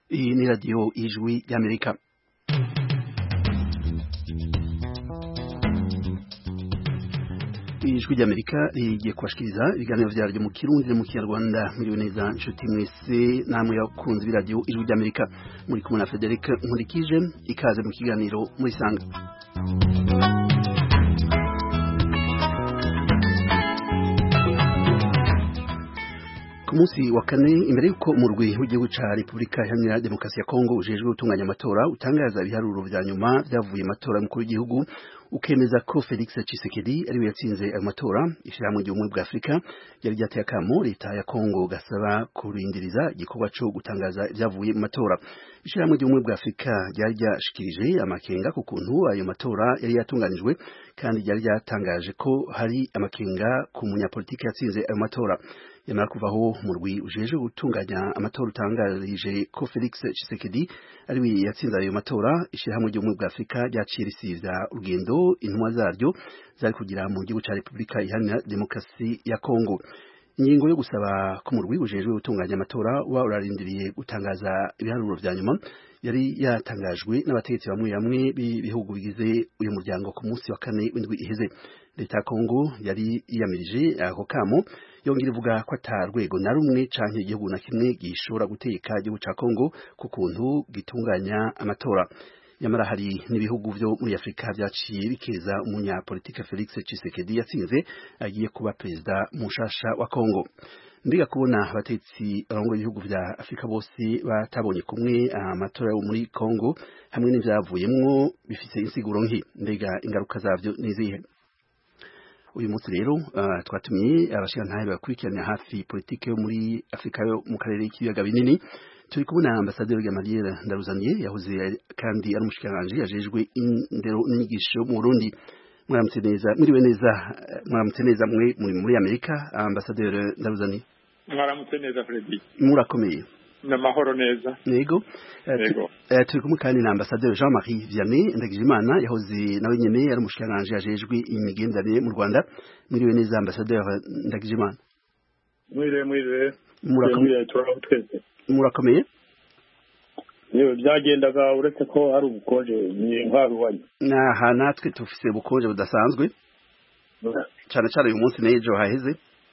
Iyi ni radiyo ijwi y'Amerika. Ijwi ry'Amerika rigiye kubashikiriza ibiganiro vyaryo mu Kirundi no mu Kinyarwanda. Mwiriwe neza nshuti mwese namwe yakunze iradiyo ijwi ry'Amerika, muri kumwe na Frederic Nkurikije. Ikaze mu kiganiro muri sanga. Ku munsi wa kane imbere yuko umurwi w'igihugu ca Republika Iharanira Demokarasi ya Kongo ujejwe gutunganya amatora utangaza ibiharuro vya nyuma vyavuye amatora y'umukuru w'igihugu, ukemeza ko Felix Tshisekedi ariwe yatsinze ayo matora, ishirahamwe ry'ubumwe bwa Afrika ryari ryateye akamo leta ya Kongo gasaba kurindiriza igikorwa co gutangaza ivyavuye mu matora. Ishirahamwe ry'ubumwe bwa Afrika ryari ryashikirije amakenga ku kuntu ayo matora yari yatunganijwe, kandi ryari ryatangaje ko hari amakenga ku munyapolitiki yatsinze ayo matora. Yamara kuvaho umurwi ujejwe gutunganya amatora utangarije ko Felix Tshisekedi ariwe yatsinze ayo matora, ishirahamwe ry'ubumwe bwa Afrika ryaciye risivya urugendo intumwa zaryo zari kugira mu gihugu ca Republika Iharanira Demokarasi ya Kongo. Ingingo yo gusaba ko umurwi ujejwe gutunganya amatora uba urarindiriye gutangaza ibiharuro vya nyuma yari yatangajwe n'abategetsi bamwe bamwe b'ibihugu bigize uyu muryango ku munsi wa kane w'indwi iheze. Leta ya Kongo yari yiyamirije ako kamo, yongera ivuga ko ata rwego na rumwe canke igihugu na kimwe gishobora guteka igihugu ca Kongo ku kuntu gitunganya amatora. Nyamara hari n'ibihugu vyo muri Afrika vyaciye bikeza umunyapolitike Felix Tshisekedi yatsinze agiye kuba perezida mushasha wa Kongo. Mbega kubona abatetsi barongoye ibihugu vya Afrika bose batabonye kumwe amatora yo muri Kongo hamwe n'ivyavuyemwo bifise insiguro nki, mbega ingaruka zavyo nizihe? Uyu munsi rero twatumiye abashirantahe bakurikirana hafi politike yo muri Afrika yo mu karere k'ibiyaga binini. Turi kubona ambasaderi Gamaliel Ndaruzaniye yahoze kandi ari umushikiranganji yajejwe indero n'inyigisho mu Burundi. Mwaramutse neza, mwiriwe neza, mwaramutse neza mwe muri Amerika, ambasaderi Ndaruzaniye. Mwaramutse neza Freddy. Murakomeye. Namahoro neza. Yego. Turi kumwe kandi na ambasaderi Jean-Marie Vianney Ndagijimana yahoze nawe nyene ari umushikiranganji yajejwe imigenderanire mu Rwanda. Mwiriwe neza ambasaderi Ndagijimana. Mwiriwe. Murakomeye. Murakomeye. Yewe byagendaga uretse ko hari ubukonje ni nk'aruwanya. Aha natwe tufise ubukonje budasanzwe. Cyane uyu munsi n'ejo haheze.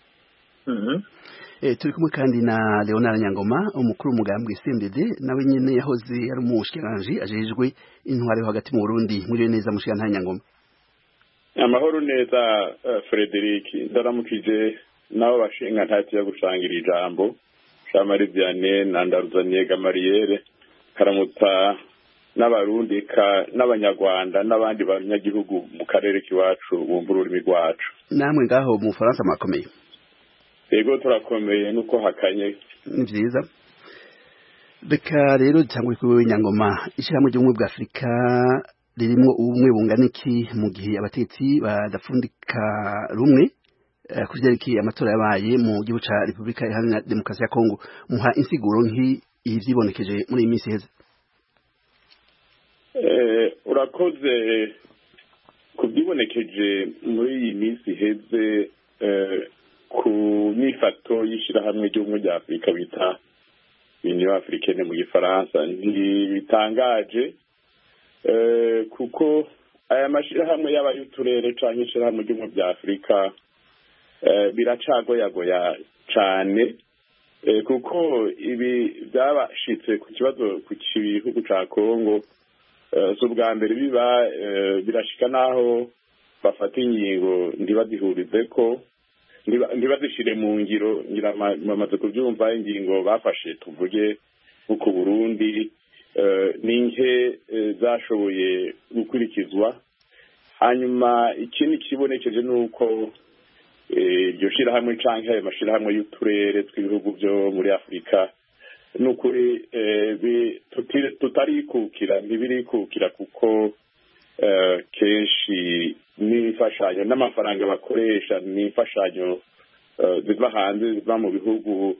Turi kumwe kandi na Leonard Nyangoma, umukuru w'umugambwe CNDD, nawe nyene yahoze ari umushikiranganji ajejwe intwaro yo hagati mu Burundi. Mwiriwe neza mushikirantahe Nyangoma. Amahoro neza Frederic, ndaramukije nabo bashinga ntati yo gusangira ijambo. Jean-Marie Vianney na Ndaruzaniye Gamaliel, karamutsa n'abarundi n'abanyarwanda n'abandi banyagihugu mu karere kiwacu bumva ururimi rwacu. Namwe ngaho mu Faransa makomeye. Yego turakomeye nuko hakanye. Ni vyiza. Reka rero cyangwa kuri Nyangoma, ishirahamwe ry'ubumwe bwa Afrika ririmo ubumwe bungana iki mu gihe abatetsi badafundika rumwe kuvyerekeye amatora yabaye mu gihugu ca Republika Iharanira Demokarasi ya Kongo? Muha insiguro nki ivyibonekeje muri iyi minsi heze. Urakoze kubyibonekeje muri iyi minsi heze ku nifato y'ishirahamwe ry'ubumwe bwa Afrika bita Union Africaine mu Gifaransa ntibitangaje, kuko aya mashirahamwe y'abayuturere canke ishirahamwe ry'ubumwe bwa Afrika biracagoyagoya cane, kuko ibi byabashitse ku kibazo ku gihugu ca Kongo z'ubwa mbere biba birashika naho bafata ingingo ntibazihurize ntibazishire mu ngiro. Bamaze kuvyumva ingingo bafashe, tuvuge nko ku Burundi, ninke zashoboye gukurikizwa. Hanyuma ikindi kibonekeje nuko iryo shirahamwe canke ayo mashirahamwe y'uturere tw'ibihugu vyo muri Afrika nukuri tutarikukira, ntibirikukira, kuko kenshi n'imfashanyo n'amafaranga bakoresha n'imfashanyo ziva hanze, ziva mu bihugu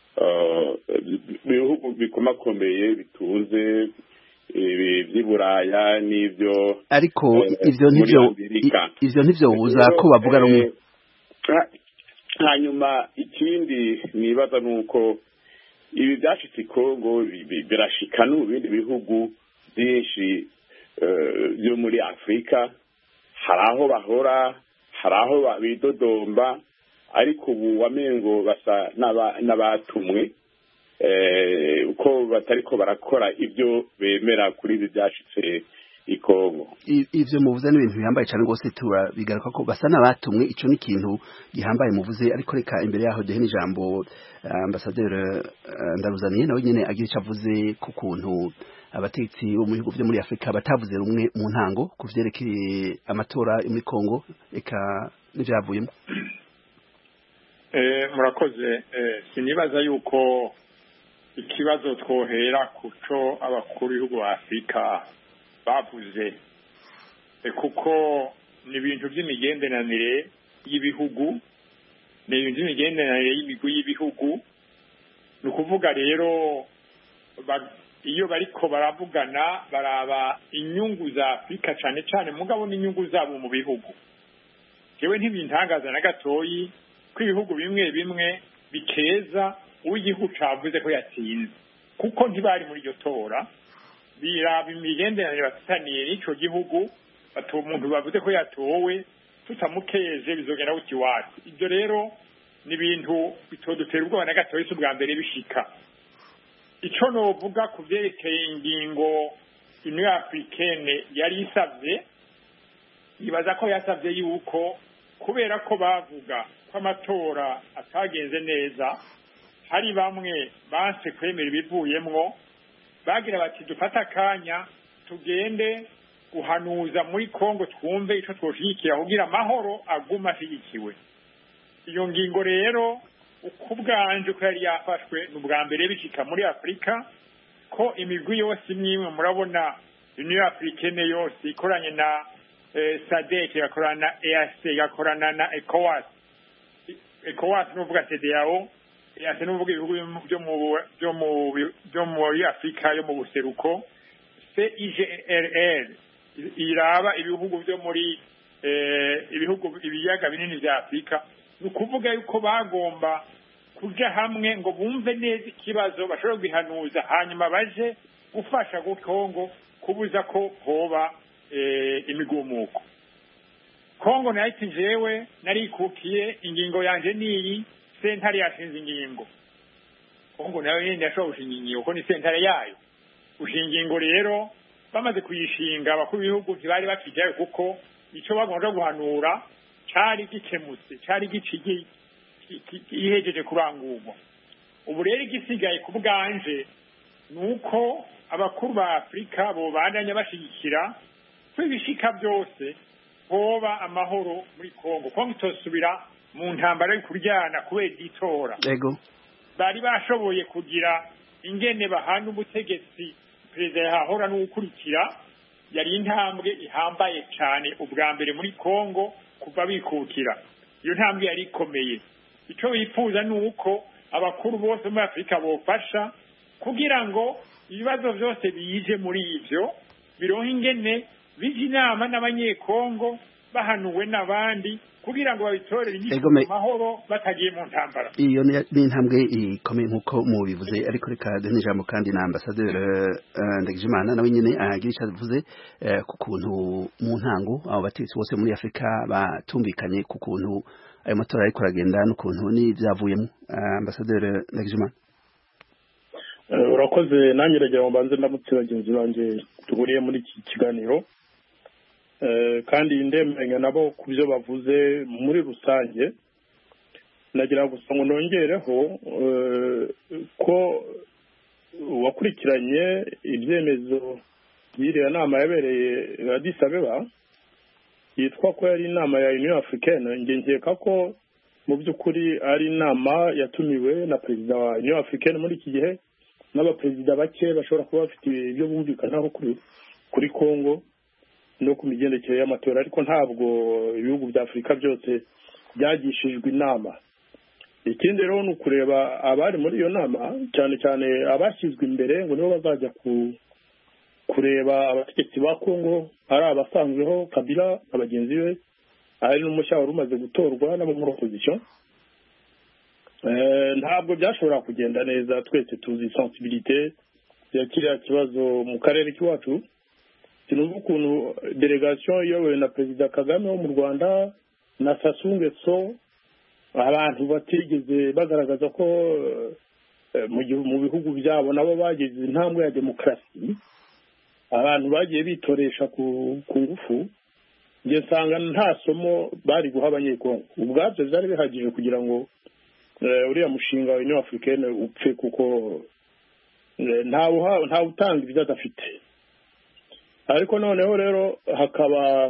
bikomakomeye bitunze vy'Iburaya n'ivyo. Ariko ivyo ntivyobuza ko bavuga rumwe. Hanyuma ikindi nibaza nuko ibi byashitse Kongo birashika no mu bindi bihugu byinshi byo muri Afrika, hari aho bahora, hari aho bidodomba, ariko ubu wamengo basa n'abatumwe uko batariko barakora ibyo bemera kuri ibi byashitse ikongo. Ivyo muvuze n'ibintu bihambaye cyane rwose, turabigaruka ko basa n'abatumwe. Ico ni ikintu gihambaye muvuze, ariko reka imbere yaho duhe n'ijambo ambasaderi Ndaruzaniye nawe nyene agira ico avuze ku kuntu abatetsi bo mu bihugu vyo muri Afrika batavuze rumwe mu ntango ku vyerekeye amatora yo muri Kongo, eka n'ivyavuyemo. Murakoze. Sinibaza yuko ikibazo twohera kuco abakuru b'ibihugu ba Afrika bavuze, kuko ni ibintu by'imigenderanire y'ibihugu, ni ibintu by'imigenderanire y'imigwi y'ibihugu. Ni ukuvuga rero iyo bariko baravugana baraba inyungu za Afrika cyane cyane, mugabo n'inyungu zabo mu bihugu. Jewe ntibintangaza na gatoyi ko ibihugu bimwe bimwe bikeza uw'igihugu cavuze ko yatsinze, kuko ntibari muri iryo tora. Biraba imigenderanire bafitaniye n'ico gihugu, umuntu bavuze ko yatowe tutamukeje bizogera uti wacu. Ibyo rero ni ibintu bitodutera ubwoba na gatoyi si ubwa mbere bishika. Ico novuga ku vyerekeye ingingo Union Africaine yari isavye, ibaza ko yasavye yuko kubera ko bavuga ko amatora atagenze neza, hari bamwe banse kwemera ibivuyemwo, bagira bati dufata akanya tugende guhanuza muri Kongo twumve ico twoshigikira kugira amahoro aguma ashigikiwe. Iyo ngingo rero ukubwanje ko yari yafashwe n'ubwa mbere bishika muri Afrika, ko imigwi yose imwe murabona Union Africaine yose ikoranye na SADC, igakorana na EAC, igakorana na ECOWAS. ECOWAS n'uvuga CEDEAO, EAC n'uvuga ibihugu byo muri Afrika yo mu buseruko. CIGRL iraba ibihugu byo muri ibihugu ibiyaga binini vya Afrika. Ni ukuvuga yuko bagomba kuja hamwe ngo bumve neza ikibazo bashobora guhanuza, hanyuma baje gufasha Kongo kubuza ko hoba imigumuko. Kongo nayo iti jewe narikukiye, ingingo yanje niyi, sentare yashinze ingingo. Kongo nayo yindi yashobora gushinga ingingo kuko ni sentare yayo. Gushinga ingingo rero bamaze kuyishinga, abakuru b'ibihugu ntibari bakijayo kuko ico bagomba guhanura cari gikemutse, cari gihejeje kurangurwa. Ubu rero igisigaye ku bwanje nuko abakuru ba Afrika bo bandanya bashigikira kwibishika byose hoba amahoro muri Kongo. Kongo itosubira mu ntambara yo kuryana kubera itora. Yego. Bari bashoboye kugira ingene bahana ubutegetsi perezida yahora n'ukurikira, yari intambwe ihambaye cyane ubwa mbere muri Kongo kuva bikukira. Iyo ntambwe yari ikomeye. Ico bifuza nuko abakuru bose muri Afrika bofasha kugira ngo ibibazo byose biyije muri ivyo bironke ingene bije inama n'abanyekongo bahanuwe n'abandi kugira ngo babitorere inyishu mahoro batagiye mu ntambara. Iyo ni intambwe ikomeye nkuko mubivuze, ariko reka duhe ijambo kandi na ambasaderi Ndagijimana nawe nyene agira icyo avuze ku kuntu mu ntango abo bategetsi bose muri Afrika batumvikanye ku kuntu ayo matora ariko aragenda n'ukuntu n'ivyavuyemo. Ambasaderi Ndagijimana. Urakoze. Nanjye ndagira ngo mbanze ndamutse bagenzi banje tuguriye muri iki kiganiro, kandi ndemenya nabo ku byo bavuze muri rusange. Nagira gusa ngo nongereho ko wakurikiranye ibyemezo by'iriya nama yabereye Addis Abeba yitwa ko yari inama ya Union Africaine. Nkeka ko mu by'ukuri ari inama yatumiwe na perezida wa Union Africaine muri iki gihe n'abaperezida bake bashobora kuba bafite ibyo bumvikanaho kuri Kongo no ku migendekere y'amatora, ariko ntabwo ibihugu bya Afrika byose byagishijwe inama. Ikindi rero ni ukureba abari muri iyo nama, cyane cyane abashyizwe imbere ngo nibo bazajya kureba abategetsi ba Kongo, ari abasanzweho Kabila abagenzi be, ari n'umushya wari umaze gutorwa n'abo muri opposition. ntabwo byashobora kugenda neza. Twese tuzi sensibilité ya kiriya kibazo mu karere k'iwacu. Sinumva ukuntu delegation iyobowe na Perezida Kagame wo mu Rwanda na Sassou Nguesso abantu batigeze bagaragaza ko mu bihugu byabo nabo bageze intambwe ya demokarasi, abantu bagiye bitoresha ku ngufu. Nge nsanga nta somo bari guha abanyekongo. Ubwabyo byari bihagije kugira ngo uriya mushinga wa Union Africaine upfe, kuko nta utanga ibyo adafite. Ariko noneho rero hakaba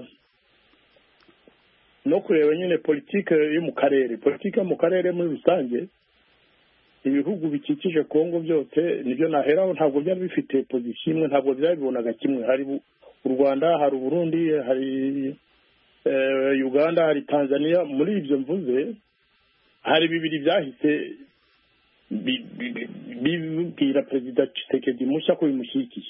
no kureba nyine politike yo mu karere. Politike yo mu karere muri rusange, ibihugu bikikije Kongo byose nibyo naheraho, ntabwo byari bifite position imwe, ntabwo byabibonaga kimwe. Hari u Rwanda, hari Burundi, hari Uganda, hari Tanzania. Muri ibyo mvuze hari bibiri byahise bibwira Perezida Tshisekedi mushya ko bimushyigikiye.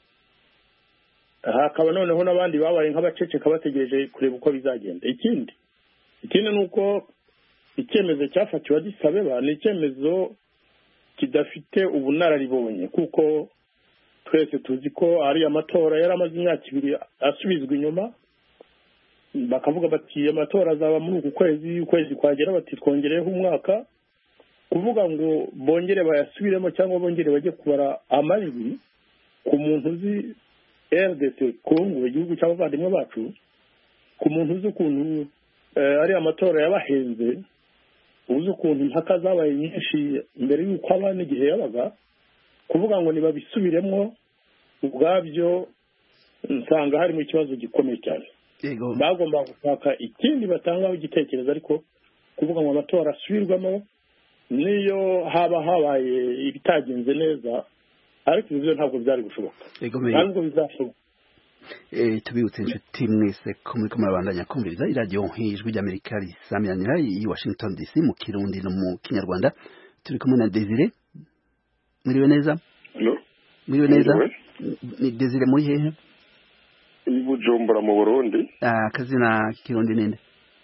Hakaba noneho n'abandi babaye nk'abaceceka bategereje kureba uko bizagenda. Ikindi ni uko icyemezo cyafatiwe Addis Abeba ni icyemezo kidafite ubunararibonye, kuko twese tuzi ko ari amatora yari amaze imyaka 2 asubizwa inyuma. Bakavuga bati amatora azaba muri ukwezi kwagera, bati twongereho umwaka, kuvuga ngo bongere bayasubiremo cyangwa bongere bajye kubara amajwi ku muntu uzi RDC Kongo, igihugu cy'abavandimwe bacu, ku muntu uzi ukuntu ari amatora yabahenze, uzi ukuntu impaka zabaye nyinshi mbere y'uko aba n'igihe yabaga. Kuvuga ngo nibabisubiremo ubwabyo nsanga harimo ikibazo gikomeye cyane. Bagomba gushaka ikindi batangaho igitekerezo, ariko kuvuga ngo amatora asubirwamo niyo haba habaye ibitagenze neza, ariko ibyo ntabwo byari gushoboka, ntabwo bizashoboka. Tubibutse inshuti mwese ko muri kumabandanya kumviriza iradiyo Ijwi ry'Amerika risamiranira i Washington DC mu Kirundi no mu Kinyarwanda. Turi kumwe na Desire. Mwiriwe neza? Mwiriwe neza? Ni Desire muri hehe? I Bujumbura mu Burundi. Akazina Kirundi ninde?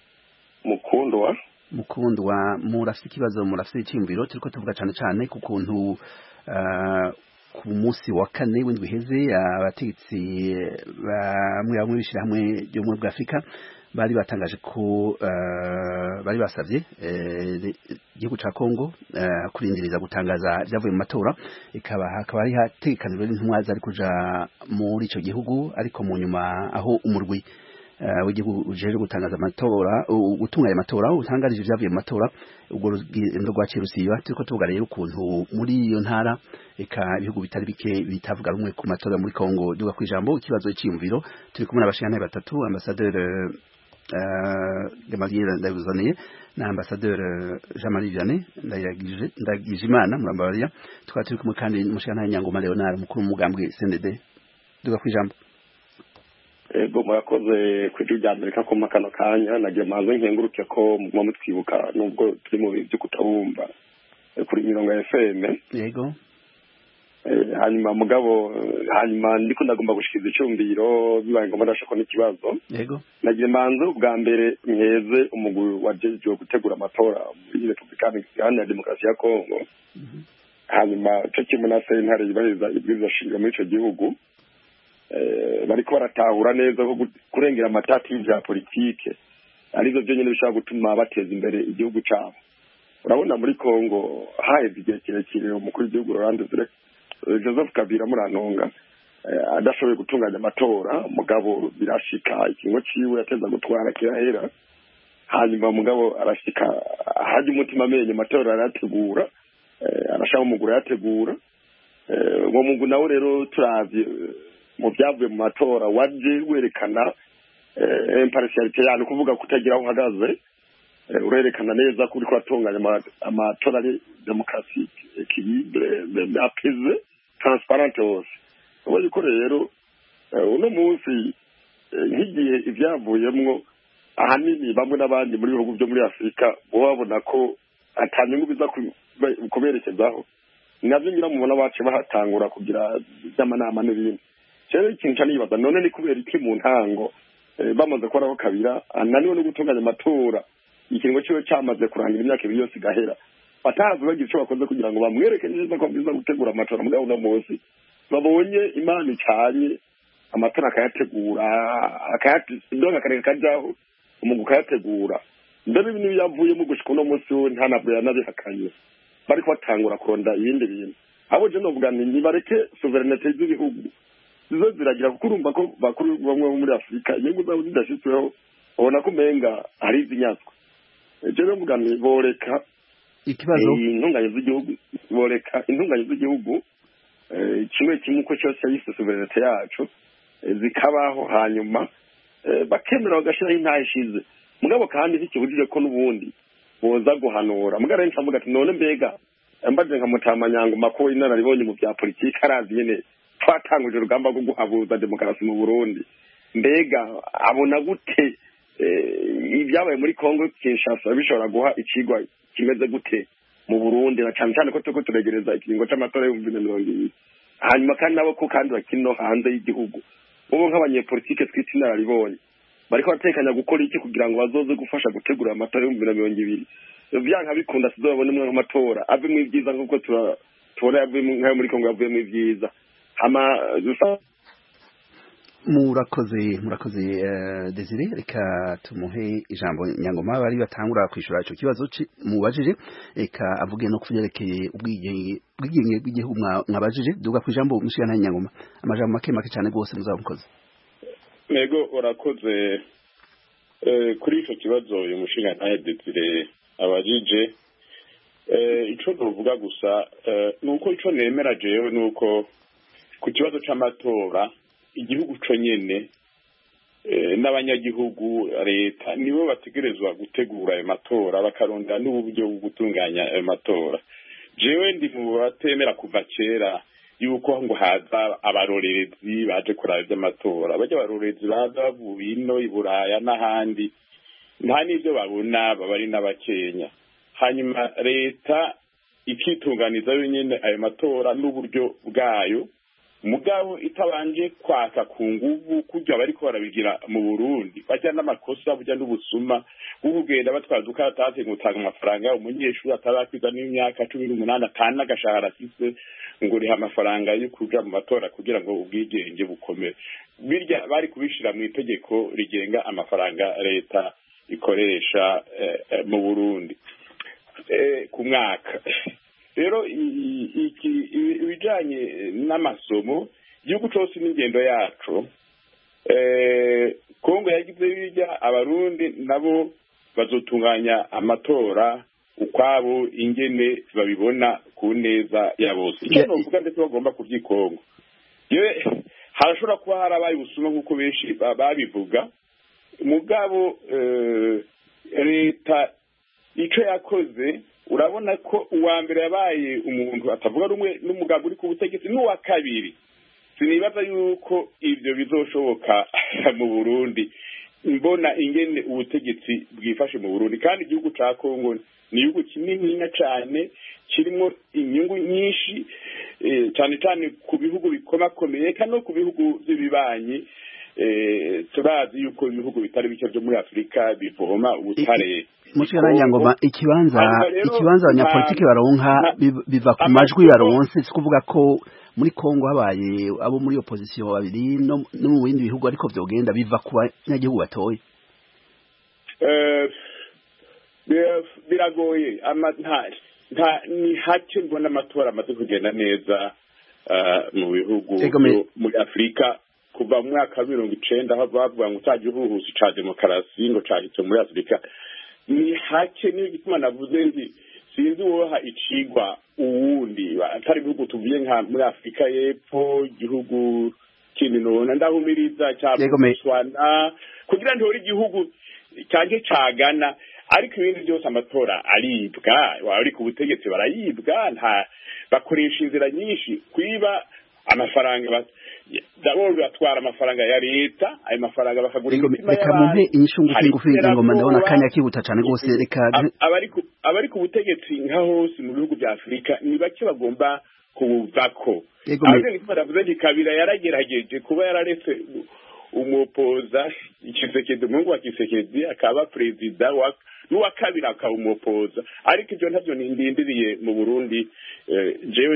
Mukundwa. Murafite ikibazo, murafite icyumviro. Turiko tuvuga cyane ku kuntu ku munsi wa 4 w'indwi heze abategetsi bamwe bishira hamwe yo muri Afrika bari batangaje ko bari basavye igihugu ca Kongo kurindiriza gutangaza byavuye mu matora. Hakaba ari hatekanijwe n'intumwa zari kuja muri ico gihugu, ariko mu nyuma aho umurwi w'igihugu uje gutangaza amatora, gutunganya amatora, utangarije byavuye mu matora, ubwo rugendo rwaciye rusiba. Turiko tuvuga rero ukuntu muri iyo ntara ibihugu bitari bike bitavuga rumwe ku matora muri Kongo. Duga ku ijambo ikibazo cy'iyumviro. Turi kumwe n'abashikana batatu, Ambassadeur Gamaliel Ndayuzaniye na Ambassadeur Jean-Marie Vianney Ndagijimana Murambabarira. Tukaba turi kumwe kandi n'umushikana Nyangoma Leonard, mukuru w'umugambwe CNDD. Duga ku ijambo. Ego murakoze kuri rya Amerika ko makano kanya nagiye maze nkenguruke ko mu mutwibuka nubwo turi mu byo kutabumva kuri mirongo ya FM. Yego. Hanyuma ndiko ndagomba gushikiza icyumviro bibaye ngombwa ndashaka n'ikibazo. Yego. Nagiye manze ubwa mbere nkeze umuguru wajeje gutegura amatora muri Republika ya Demokarasi ya Kongo. Hanyuma cyo kimwe na sentare ibariza ibwirizwa shingiro muri ico gihugu. Bariko baratahura neza ko kurengera amatati y'ibya politike arizo byo nyine bishaka gutuma bateza imbere igihugu cyabo. Urabona muri Kongo haheze igihe kirekire umukuru w'igihugu Joseph Kabila murantonga adashoboye gutunganya amatora. Mugabo birashika ikingo ciwe yateza gutwara kirahera, hanyuma mugabo arashika haje umutima amenye amatora arategura, arashaka umugura yategura. Uwo mungu nawe rero turavye mu byavuye mu matora waje werekana impartiality yani kuvuga kutagira aho uhagaze, urerekana neza kuri ko atunganya amatora ari démocratique, équilibre, apaisé, transparent hose. Ubu yuko rero uno munsi nk'igihe ivyavuyemwo ahanini bamwe n'abandi muri bihugu byo muri Afrika babona ko atanyungu biza kuberekezaho, navyo ngira mubona bace bahatangura kugira by'amanama n'ibindi. Cyane ikintu cyanibaza none ni kubera iki mu ntango bamaze koraho Kabila ananiwe no gutunganya amatora, ikingo cyo cyamaze kurangira imyaka 2 yose gahera, batazi bagira icyo bakoze kugira ngo bamwereke neza ko bwiza gutegura amatora mugabo uno munsi babonye imana icanye amatora akayategura akayatindonga akareka kajaho umugu kayategura mbere ibintu yavuyemo gushika uno munsi we nta nabwo yanabihakanye bariko batangura kuronda ibindi bintu abo je novuga nti bareke sovereignty z'ibihugu zizo ziragira kuko urumva ko bakuru bamwe muri Afrika inyungu zabo zidashitsweho ubona ko umenga ari izinyazwa je novuga nti boreka ikibazo intunganye z'igihugu boreka intunganye z'igihugu kimwe kimwe uko cyose yise sovereignty yacu zikabaho hanyuma bakemera bagashiraho intashize mugabo kandi ntikibujije ko n'ubundi boza guhanura mugabo rero nkavuga ati none mbega mbaje nka Mutamanyango mako inararibonye mu bya politiki arazi nyene twatanguje urugamba rwo guhabuza demokarasi mu Burundi mbega abona gute ibyabaye muri Kongo Kinshasa bishobora guha ikigwa kimeze gute mu Burundi na cyane cyane ko tuko turegereza ikiringo cy'amatora y'2020 hanyuma kandi nabo ko kandi bakino hanze y'igihugu ubu nk'abanyepolitike twita inararibonye bariko batekanya gukora iki kugira ngo bazoze gufasha gutegura amatora y'2020 byanka bikunda sizobone mu matora ave mu byiza nkuko tubona yavuye nkayo muri Kongo yavuye mu byiza hama murakoze Desire reka tumuhe ijambo Nyangoma bari batangura kwishura ico kibazo mubajije reka avuge no kuvyerekeye ubwigenge bw'igihugu mwabajije duga kwijambo mushikana Nyangoma amajambo make cyane gose muzamukoze Nego urakoze kuri ico kibazo uyu mushinga naye Desire abajije ico novuga gusa nuko ico nemera jewe nuko ku kibazo c'amatora igihugu co nyene n'abanyagihugu leta nibo bategerezwa gutegura ayo matora bakarondera n'uburyo bwo gutunganya ayo matora jewe ndi mu batemera kuva kera yuko ngo haza abarorerezi baje kuraba iby'amatora bajya abarorerezi baza bavuye ino i Buraya n'ahandi nta n'ibyo babona baba ari n'abakenya hanyuma leta ikitunganiza yonyine ayo matora n'uburyo bwayo mugabo itabanje kwaka ku nguvu kujya bariko barabigira mu Burundi bajya n'amakosa bujya n'ubusuma bugenda batwaduka atase gutanga amafaranga umunyeshuri atarakwiza n'imyaka 18 atana gashahara afise ngo riha amafaranga yo kuja mu matora kugira ngo ubwigenge bukomere birya bari kubishira mu itegeko rigenga amafaranga leta ikoresha mu Burundi ku mwaka rero ibijanye n'amasomo igihugu cyose n'ingendo yacu Kongo yagize bijya abarundi nabo bazotunganya amatora ukwabo ingene babibona ku neza ya bose icyo novuga ndetse bagomba kuvyikongo yewe harashobora kuba harabaye ubusuma nk'uko benshi babivuga mugabo leta ico yakoze urabona ko uwa mbere yabaye umuntu atavuga rumwe n'umugabo uri ku butegetsi n'uwa kabiri sinibaza yuko ivyo bizoshoboka mu Burundi mbona ingene ubutegetsi bwifashe mu Burundi kandi igihugu ca Kongo ni igihugu kinini cyane kirimo inyungu nyinshi cyane cyane ku bihugu bikomakomeye kandi no ku bihugu by'ibibanyi turazi yuko ibihugu bitari bike byo muri Afrika bivoma ubutare mushikana Nyangoma ikibanza abanyapolitiki baronka biva ku majwi baronse sikuvuga ko muri Kongo habaye abo muri opposition babiri no mu bindi bihugu ariko vyogenda biva ku banyagihugu batoye biragoye nta ni hake mbona amatora amaze kugenda neza mu bihugu muri Afrika kuva mu mwaka 1990 aho bavuga ngo utagihuhusi ca demokarasi ngo cahitse muri Afrika ni hake niyo gituma navuze nti sinzi woha icigwa uwundi atari bihugu tuvuye nka muri Afrika y'Epfo igihugu kindi none ndahumiriza cya Botswana kugira ntore igihugu cyange cagana ariko ibindi byose amatora aribwa wari ku butegetsi barayibwa nta bakoresha inzira nyinshi kwiba amafaranga dabo batwara amafaranga ya leta ayo mafaranga bakagura imitima reka mumpe inyishungu kingufi Nyangoma ndabona kanya kibuta cyane gose reka abari ku butegetsi nka hose mu bihugu bya Afrika ni bake bagomba kubuvako ahubwo niko baravuze nti Kabila yaragerageje kuba yararetse umupoza Tshisekedi Mungu wa Tshisekedi akaba president wa n'uwa kabiri akawumupoza ariko ibyo ntabyo ndindiriye mu Burundi jewe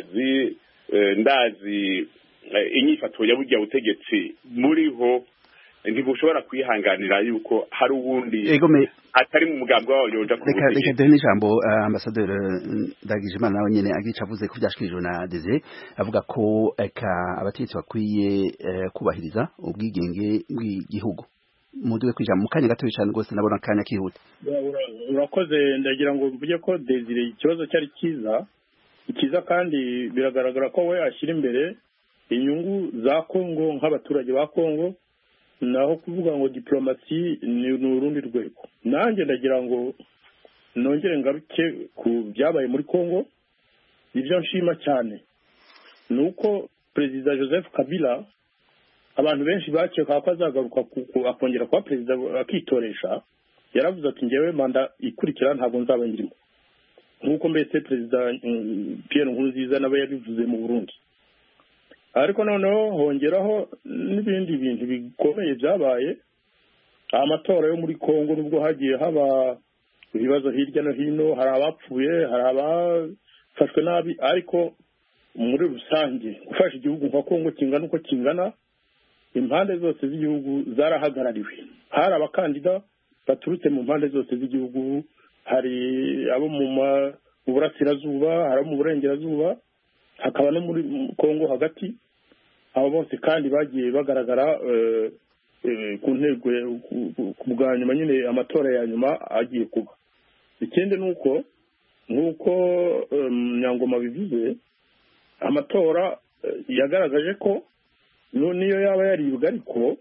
ndazi inyifato ya burya butegetsi muriho ntibushobora kwihanganira yuko hari uwundi atari mu mugambi wawo yoja ku butegetsi. Reka duhe n'ijambo ambasaderi Ndagijimana nawe nyene agica avuze ko byashikirijwe na Desire avuga ko abategetsi bakwiye kubahiriza ubwigenge bw'igihugu. Muduwe kwijambo mu kanya gato cyane rwose nabona kanya kihuta. Urakoze ndagira ngo mvuge ko Desire ikibazo cyari kiza kandi biragaragara ko we ashyira imbere inyungu za Kongo nk'abaturage ba Kongo naho kuvuga ngo diplomasi ni urundi rwego. Nanjye ndagira ngo nongere ngaruke ku byabaye muri Kongo. Ibyo nshima cyane nuko Perezida Joseph Kabila abantu benshi bakeka ko azagaruka akongera kuba perezida akitoresha, yaravuze ati ngewe manda ikurikira ntabwo nzaba ndimo, nk'uko mbese Perezida Pierre Nkurunziza nawe yabivuze mu Burundi. Ariko noneho hongeraho n'ibindi bintu bikomeye byabaye. Amatora yo muri Kongo nubwo hagiye haba ibibazo hirya no hino, hari abapfuye, hari abafashwe nabi, ariko muri rusange gufasha igihugu nka Kongo kingana uko kingana, impande zose z'igihugu zarahagarariwe. Hari abakandida baturutse mu mpande zose z'igihugu, hari abo mu burasirazuba, hari abo mu burengerazuba, hakaba no muri Kongo hagati. Abo bose kandi bagiye bagaragara ku ntego ku bwa nyuma nyine amatora ya nyuma agiye kuba. Ikindi nuko nk'uko Nyangoma bivuze, amatora yagaragaje ko niyo yaba yaribwa ariko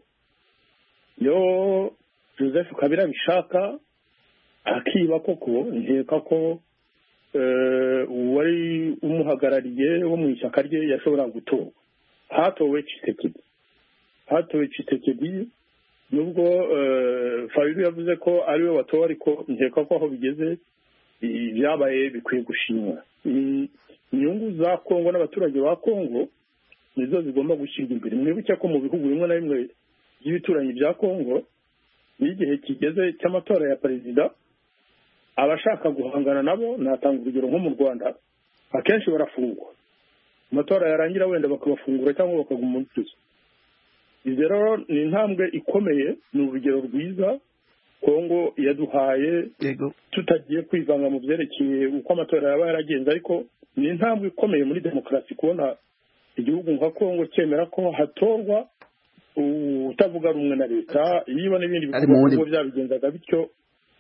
yo Joseph Kabila bishaka akiba koko, nkeka ko wari umuhagarariye wo mu ishyaka rye yashobora gutorwa. Hatowe Tshisekedi nubwo Fayulu yavuze ko ariwe watowe, ariko nkeka ko aho bigeze byabaye bikwiye gushimwa. Inyungu za Kongo n'abaturage ba Kongo nizo zigomba gushyirwa imbere. Mwibuke ko mu bihugu bimwe na bimwe by'ibituranyi bya Kongo n'igihe kigeze cy'amatora ya perezida, abashaka guhangana nabo, natanga urugero nko mu Rwanda, akenshi barafungwa. Amatora yarangira wenda bakabafungura cyangwa bakaguma mu nzu. Izi rero ni intambwe ikomeye, ni urugero rwiza Kongo yaduhaye, tutagiye kwivanga mu byerekeye uko amatora yaba yaragenze, ariko ni intambwe ikomeye muri demokarasi kubona igihugu nka Kongo cyemera ko hatorwa utavuga rumwe na leta. Yiba n'ibindi bikorwa byabigenzaga bityo,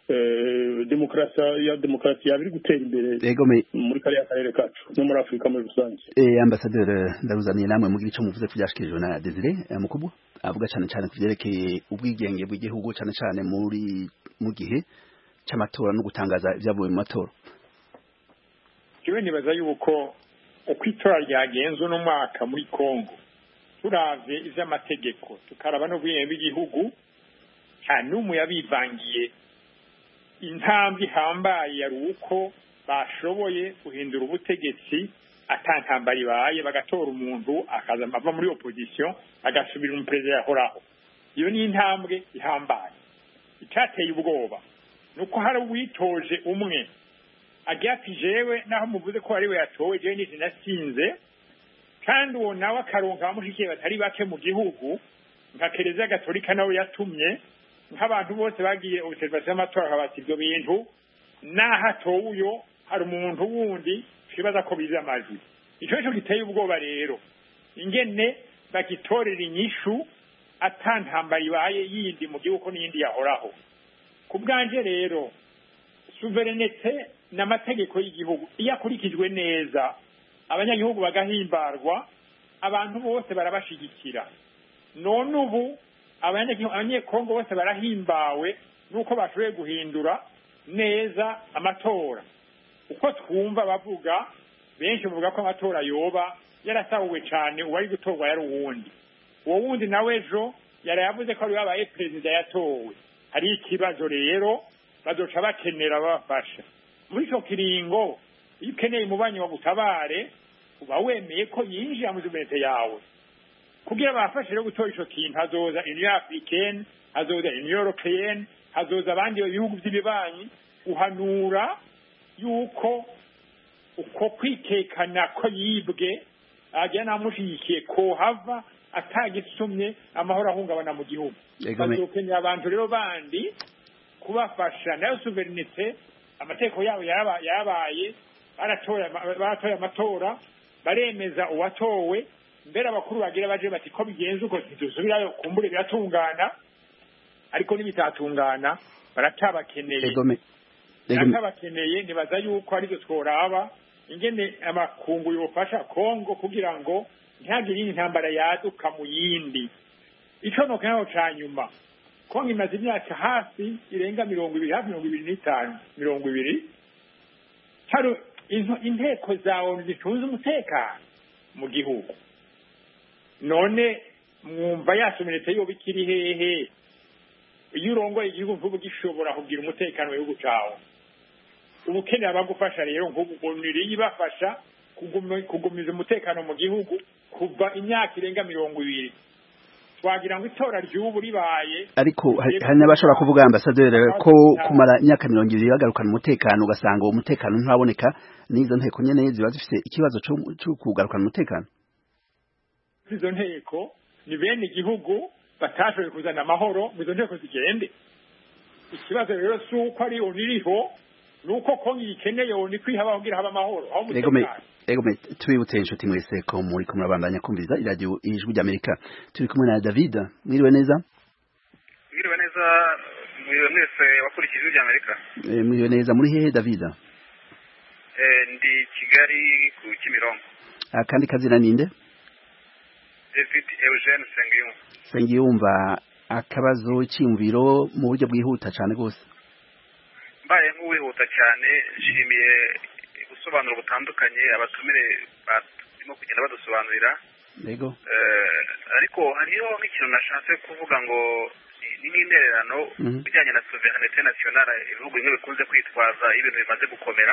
demokarasi yabiri gutera imbere muri kariya karere kacu no muri Afurika muri rusange. Ambasaderi ndaruzaniye namwe mugira icyo muvuze kubyashikirijwe na Desire Mukubu avuga cyane cyane kuvyerekeye ubwigenge bw'igihugu, cyane cyane mu gihe cy'amatora no gutangaza ibyavuye mu matora. Kiwe nibaza yuko uko itora ryagenze uno mwaka muri Kongo, turavye ivy'amategeko tukaraba no bw'igihe bw'igihugu, nta n'umwe yabivangiye. Intambwe ihambaye yari uko bashoboye guhindura ubutegetsi atantambara ibaye, bagatora umuntu akaza ava muri opposition agasubira mu perezida yahoraho. Iyo ni intambwe ihambaye. Icyateye ubwoba nuko hari uwitoje umwe agira ati jewe naho muvuze ko ari we yatowe, jewe ntinatsinze, kandi uwo nawe akaronka abamushikiye batari bake mu gihugu, nka Kiliziya Gatolika nawe yatumye nk'abantu bose bagiye observation y'amatora habati ibyo bintu, n'ahatowe uyo hari umuntu wundi kibaza ko biza amajwi. Icyo giteye ubwoba rero, ingene bagitorera inyishu atantambara ibaye yindi mu gihugu n'iyindi yahoraho. Ku bwanje rero souverinete n'amategeko y'igihugu iyo akurikijwe neza, abanyagihugu bagahimbarwa, abantu bose barabashigikira. None ubu abanyekongo bose barahimbawe nuko bashoboye guhindura neza amatora. Uko twumva bavuga, benshi bavuga ko amatora yoba yarasahuwe cyane, uwari gutorwa yari uwundi. Uwo wundi nawe ejo yari yavuze ko ari yabaye perezida yatowe. Hari ikibazo rero bazoca bakenera babafasha. Muri icyo kiringo iyo ukeneye umubanyi wa gutabare, uba wemeye ko yinjira mu zumete yawe. Kugira bafashe rero gutora ico kintu, hazoza Union Africaine, hazoza Union Européenne, hazoza abandi bihugu by'ibibanyi guhanura yuko uko kwitekana ko yibwe ajya namushigikiye ko hava atagisumye amahoro ahungabana mu gihugu. Bazokenera abantu rero bandi kubafasha nayo souverinite. Amategeko yabo yabaye baratoye amatora baremeza uwatowe mbere abakuru bagira baje bati ko bigenze uko ntidusubirayo kumbure biratungana ariko nibitatungana baratabakeneye nibaza yuko arivyo tworaba ingene amakungu yofasha Kongo kugira ngo ntihagire intambara yaduka mu yindi. Ico no kanao ca nyuma Kongo imaze imyaka hafi irenga 20 hafi 25 hari inteko zawo zitunze umutekano mu gihugu. None mwumva yasomeretse yo bikiri hehe iyo urongoye igihugu mvubu gishobora kugira umutekano w'igihugu cawo. Ubukene abagufasha rero nk'ubuniri bafasha kugumiza umutekano mu gihugu kuva imyaka irenga 20. Twagira ngo itora ry'ubu ribaye ariko hari n'abashobora kuvuga ambasaderi ko kumara imyaka 20 bagarukana umutekano ugasanga uwo mutekano ntaboneka n'izo nteko nyene ziba zifite ikibazo cyo kugarukana umutekano. Izo nteko ni bene igihugu batashoboye kuzana amahoro mu izo nteko zigende. Ikibazo rero suko ari oniriho nuko Kongo ikeneye oni kwihaba kugira haba amahoro aho umutekano. Ego twibutse inshuti mwese ko muri kumwe abandanya kumviza iradio Ijwi ry'Amerika. Turi kumwe na David. Mwiriwe neza? Mwiriwe neza mwese wakurikije Ijwi ry'Amerika. Mwiriwe neza muri hehe David? Ndi Kigali ku Kimironko. Akandi kazina ninde? David Eugene Sengiyumva akabazo cy'imviro mu buryo bwihuta cyane gose. Mbaye nk'uwihuta cyane nshimiye gusobanura butandukanye abatumire barimo kugenda badusobanurira. Yego. Ariko hariho nk'ikintu nashatse kuvuga ngo ni n'intererano bijyanye na souveraineté nationale ibihugu bimwe bikunze kwitwaza ibintu bimaze gukomera.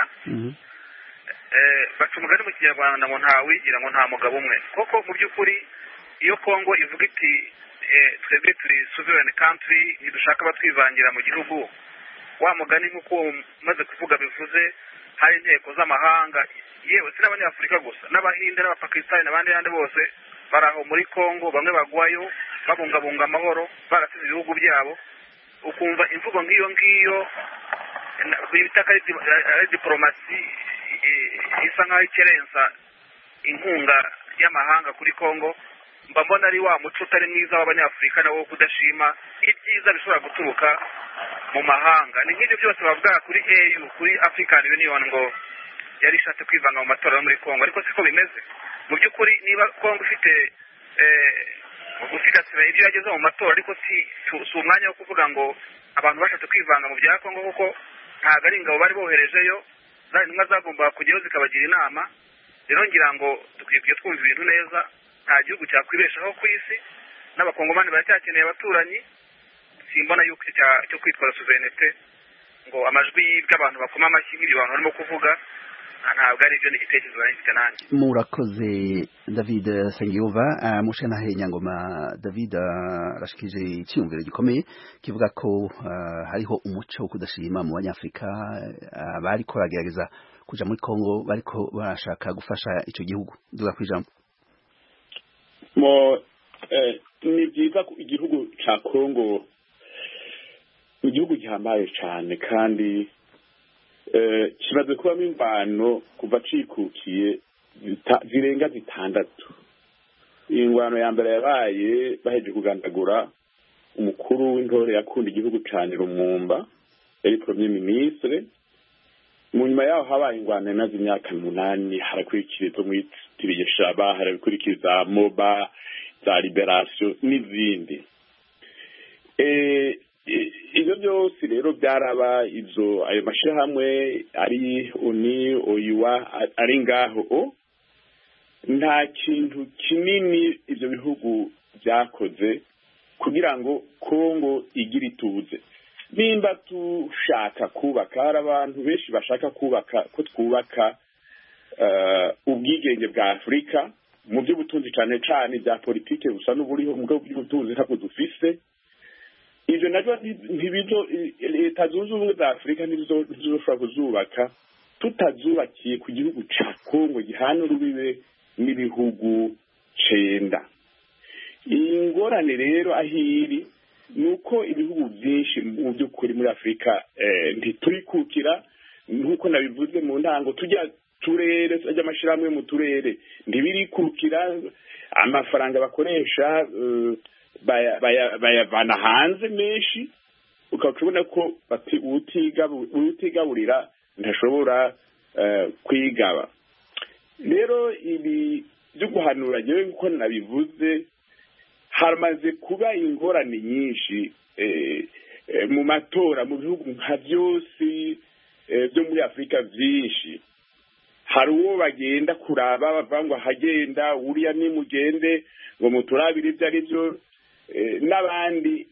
Baca umugani mu Kinyarwanda ngo ntawigira ngo nta mugabo umwe. Koko mu by'ukuri iyo Kongo ivuga iti twebwe turi sovereign country ntidushaka batwivangira mu gihugu, wa mugani nk'uko umaze kuvuga bivuze hari inteko z'amahanga yewe si n'abanyafurika gusa n'abahinde n'abapakistani n'abandi bose baraho muri Kongo bamwe bagwayo babungabunga amahoro barasize ibihugu byabo. Ukumva imvugo nk'iyo bitaka ari diplomasi isa nk'aho ikerensa inkunga y'amahanga kuri Kongo. Mba mbona ari wa muco utari mwiza w'abanyafurika nawo kudashima ibyiza bishobora guturuka mu mahanga. Ni nk'ibyo byose bavuga kuri AU kuri African Union ngo yari ishatse kwivanga mu matora muri Kongo, ariko siko bimeze mu by'ukuri. Niba Kongo ifite gusigasira ibyo yageze mu matora, ariko si umwanya wo kuvuga ngo abantu bashatse kwivanga mu bya Kongo, kuko ntabwo ari ingabo bari boherejeyo, zari intumwa zagombaga kujyayo zikabagira inama. Rero ngira ngo dukwiye twumva ibintu neza, nta gihugu cyakwibeshaho ku isi, n'abakongomani baracyakeneye abaturanyi. Simbona yuko cyo kwitwara souveraineté ngo amajwi y'abantu bakoma amashyi nk'ibyo abantu barimo kuvuga ntabwo ari byo n'igitekerezo bafite nanjye. Murakoze David Sengiyumva. Mushanahe Nyangoma David arashikije icyumviro gikomeye kivuga ko hariho umuco wo kudashima mu banyafrika bariko bagerageza kuja muri Kongo bariko barashaka gufasha ico gihugu. Duga kwijambo. Ni byiza ko igihugu ca Kongo igihugu gihambaye cyane kandi kimaze kubamo imvano kuva cikukiye zirenga 6. Ingwano ya mbere yabaye baheje kugandagura umukuru w'intore yakunda igihugu cyane Lumumba yari premier ministre. Mu nyuma yaho habaye ingwano nazi imyaka 8 harakurikiriza mwitiriye Shaba, harakurikiriza Moba za Liberation n'izindi. Ibyo byose rero byaraba ayo mashirahamwe ari uni oyiwa ari ngaho nta kintu kinini ibyo bihugu byakoze kugira ngo Kongo igire ituze. Nimba tushaka kubaka, hari abantu benshi bashaka kubaka ko twubaka ubwigenge bwa Afrika mu by'ubutunzi cyane cyane bya politike gusa n'uburiho mu bw'ubutunzi ntabwo dufise. ivyo navyo ntibizo leta zunze ubumwe za afurika ntizizoshobora kuzubaka tutazubakiye ku gihugu ca kongo gihana urubibe n'ibihugu 9. iyi ngorane rero ahiri ni uko ibihugu byinshi mu by'ukuri muri afurika ntiturikukira nk'uko nabivuze mu ntango tujya turere tujya amashyirahamwe mu turere ntibirikukira amafaranga bakoresha bayavana hanze menshi ukaba ubona ko utigaburira ntashobora kwigaba. rero ibi byo guhanura ngewe nk'uko nabivuze hamaze kuba ingorane nyinshi mu matora mu bihugu nka byose byo muri afurika byinshi. hari uwo bagenda kuraba bavuga ngo hagenda uriya nimugende ngo muturabire ibyo ari byo n'abandi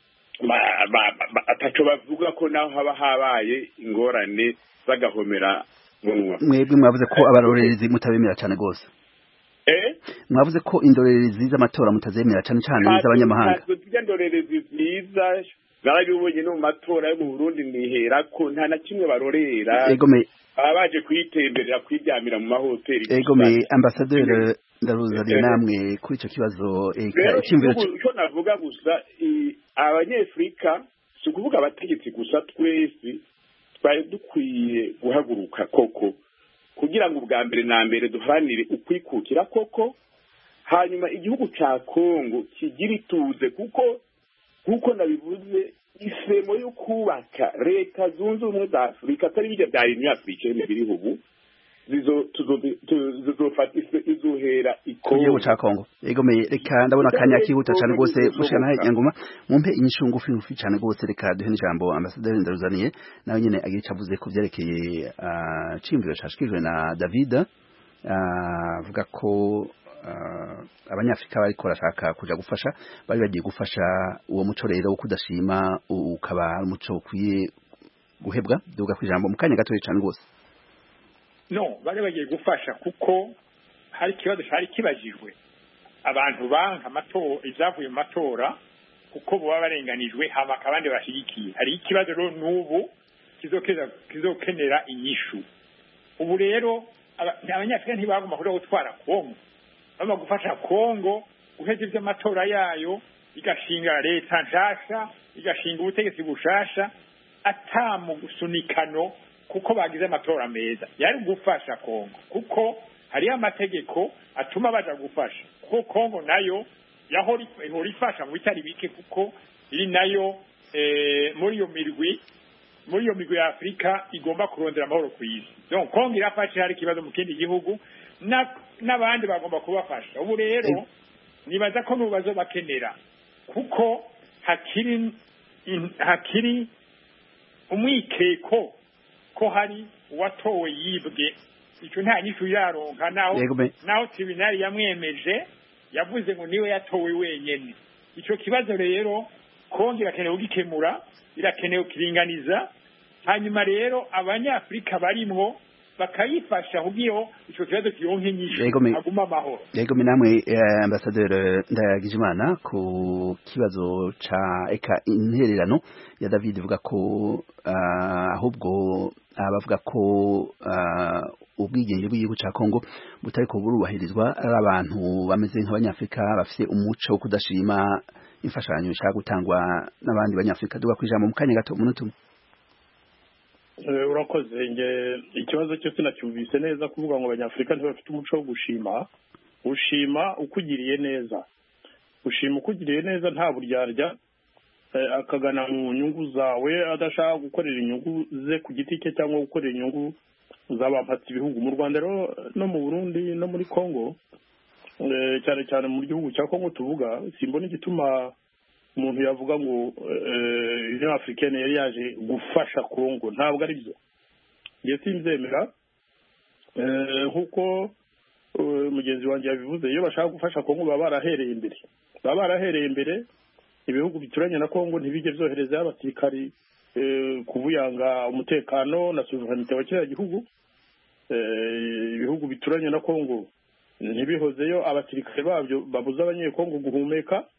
ataco bavuga ko naho haba habaye ingorane bagahomera munwa. Mwebwe mwavuze ko abarorerezi mutabemera cyane gose. Mwavuze ko indorerezi z'amatora mutazemera cyane cyane z'abanyamahanga. Ntabwo indorerezi ziza zarabibonye no mu matora yo mu Burundi nihera ko nta na kimwe barorera. Abaje kwitemberera kwiryamira mu mahoteli. Ambassadeur Ndaruzaniye namwe kuri ico kibazo icyumviro cyo navuga gusa abanyafrika si kuvuga abategetsi gusa twese twari dukwiye guhaguruka koko kugira ngo ubwa mbere na mbere duharanire ukwikukira koko hanyuma igihugu ca Kongo kigira ituze kuko nabivuze isemo yo kubaka leta zunze ubumwe za Afurika atari bijya bya Union Africaine biriho ubu zizofata izuhera igihugu ca Kongo. Reka ndabona akanya kihuta cyane gose mushana Nyangoma mumpe inyishu ngufi cyane gose reka duhe n'ijambo Ambassadeur Ndaruzaniye nawe nyene agira icavuze ku byerekeye cimviro cyashikijwe na David avuga ko abanyafrika bari korashaka kuja gufasha bari bagiye gufasha uwo muco rero wo kudashima ukaba umuco ukwiye guhebwa duga kwijambo mukanya gato cyane gose. No bari bagiye gufasha kuko hari ikibazo cyari kibajijwe abantu banka amatora ibyavuye mu matora kuko bo barenganijwe hama kabandi bashigikiye. Hari ikibazo rero n'ubu kizokenera inyishu. Ubu rero abanyafrika ntibagomba kuja gutwara Kongo bama gufasha Kongo guheza ivy'amatora yayo igashinga leta nshasha igashinga ubutegetsi bushasha atamu gusunikano kuko bagize amatora meza yari gufasha Kongo kuko hari amategeko atuma baja gufasha kuko Kongo nayo yahori ifasha mu bitari bike kuko iri nayo muri iyo mirwi ya Afrika igomba kurondera amahoro ku isi. Donc Kongo irafasha hari kibazo mu kindi gihugu n'abandi bagomba kubafasha. Ubu rero nibaza ko nubazo bakenera kuko hakiri umwikeko ko hari uwatowe yibwe icyo nta nyishu yaronka naho tribunal yamwemeje yavuze ngo niwe yatowe wenyene. Icyo kibazo rero Kongo irakenewe kugikemura irakenewe kiringaniza hanyuma rero abanyafrika barimwo bakayifasha kugiyo icyo kibazo kiyonke nyishu aguma amahoro. Yego namwe Ambassadeur Ndagijimana ku kibazo ca eka intererano ya David vuga ko ahubwo abavuga ko ubwigenge bw'igihugu ca Kongo butari ko burubahirizwa ari abantu bameze nk'abanyafrika bafite umuco wo kudashima imfashanyo ishaka gutangwa n'abandi banyafrika duga kwijambo mu kanya gato umunota. Urakoze nge ikibazo cyo sinacyumvise neza kuvuga ngo abanyafrika ntibafite umuco wo gushima ukugiriye neza. Gushima ukugiriye neza nta buryarya akagana mu nyungu zawe adashaka gukorera inyungu ze ku giti cye cyangwa gukorera inyungu z'abampatsi ibihugu. Mu Rwanda rero no mu Burundi no muri Kongo cyane cyane mu gihugu cya Kongo tuvuga simbona igituma umuntu yavuga ngo Union Africaine yari yaje gufasha Kongo. Ntabwo ari byo ngiye simbyemera nkuko mugenzi wanjye yabivuze. Iyo bashaka gufasha Kongo baba barahereye imbere ibihugu bituranye na Kongo ntibige byohereza abasirikari kubuyanga umutekano na souverainité wa kiriya gihugu. Ibihugu bituranye na Kongo ntibihozeyo abasirikare babyo babuza abanyekongo guhumeka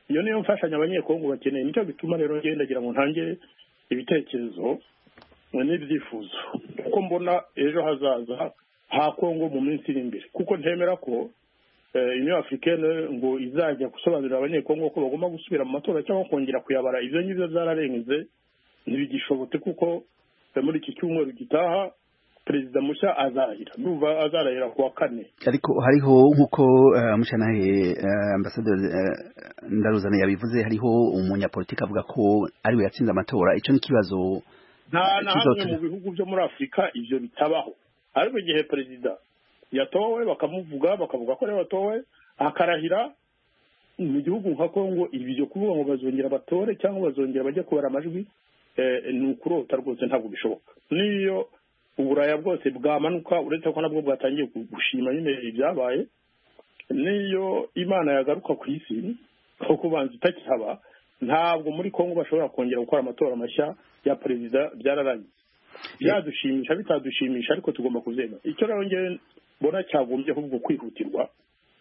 iyo niyo mfashanyo abanyekongo bakeneye. Nicyo bituma rero ndagira ngo ntange ibitekerezo n'ibyifuzo kuko mbona ejo hazaza ha Kongo mu minsi iri imbere, kuko ntemera ko Union Africaine ngo izajya gusobanurira abanyekongo ko bagomba gusubira mu matora cyangwa kongera kuyabara. Ibyo ngibyo byararenze, ntibigishobotse kuko muri iki cyumweru gitaha perezida mushya azahira, ndumva azarahira kuwa 4. Ariko hariho nkuko mushanahe ambassadeur Ndaruzana yabivuze, hariho umunyapolitiki avuga ko ari we yatsinze amatora. Ico ni kibazo na hamwe mu bihugu byo muri Afrika ivyo bitabaho. Ariko igihe perezida yatowe bakavuga ko ari watowe akarahira mu gihugu nka Kongo, ibyo kuvuga ngo bazongera batore cyangwa bazongera bajya kubara amajwi ni ukurota rwose, ntabwo bishoboka. Niyo uburaya bwose bwamanuka, uretse ko nabwo bwatangiye gushima nyine ibyabaye, niyo Imana yagaruka ku isi kuko banzi itakihaba, ntabwo muri Kongo bashobora kongera gukora amatora mashya ya perezida. Byararangiye. Byadushimisha bitadushimisha, ariko tugomba kuzema. Icyo rero nge mbona cyagombye ahubwo kwihutirwa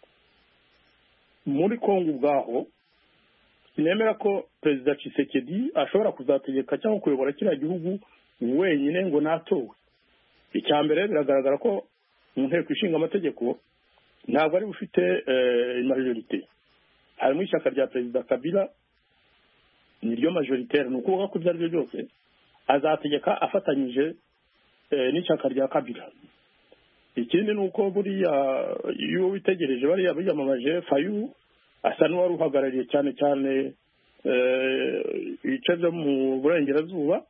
muri Kongo ubwaho, nemera ko perezida Tshisekedi ashobora kuzategeka cyangwa kuyobora kiriya gihugu wenyine ngo natowe. Icya mbere biragaragara ko mu nteko ishinga amategeko ntabwo ari bufite majorite. Harimo ishyaka rya perezida Kabila niryo majoritaire, ni ukuvuga ko ibyo ari byo byose azategeka afatanyije n'ishyaka rya Kabila. Ikindi ni uko buriya iyo witegereje bariya biyamamaje, Fayu asa n'uwari uhagarariye cyane cyane ibice byo mu burengerazuba,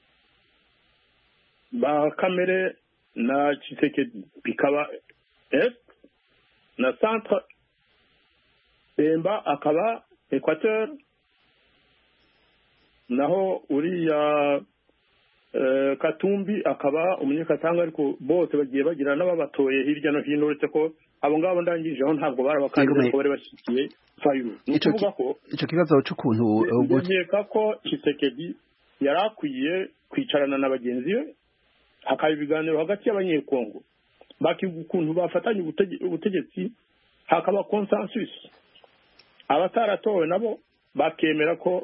ba Kamere na Tshisekedi bikaba est na centre, Bemba akaba Equateur, naho uriya Katumbi akaba umunyakatanga. Ariko bose bagiye bagira n'ababatoye hirya no hino, uretse ko abo ngabo ndangije aho ntabwo barabakandida ko bari bashyikiye Fayu. Nukuvuga ko ico kibazo cy'ukuntu ubwo ko Tshisekedi yarakwiye kwicarana na bagenzi be, hakaba ibiganiro hagati y'abanyekongo, bakiga ukuntu bafatanya ubutegetsi, hakaba consensus. Abataratowe nabo bakemera ko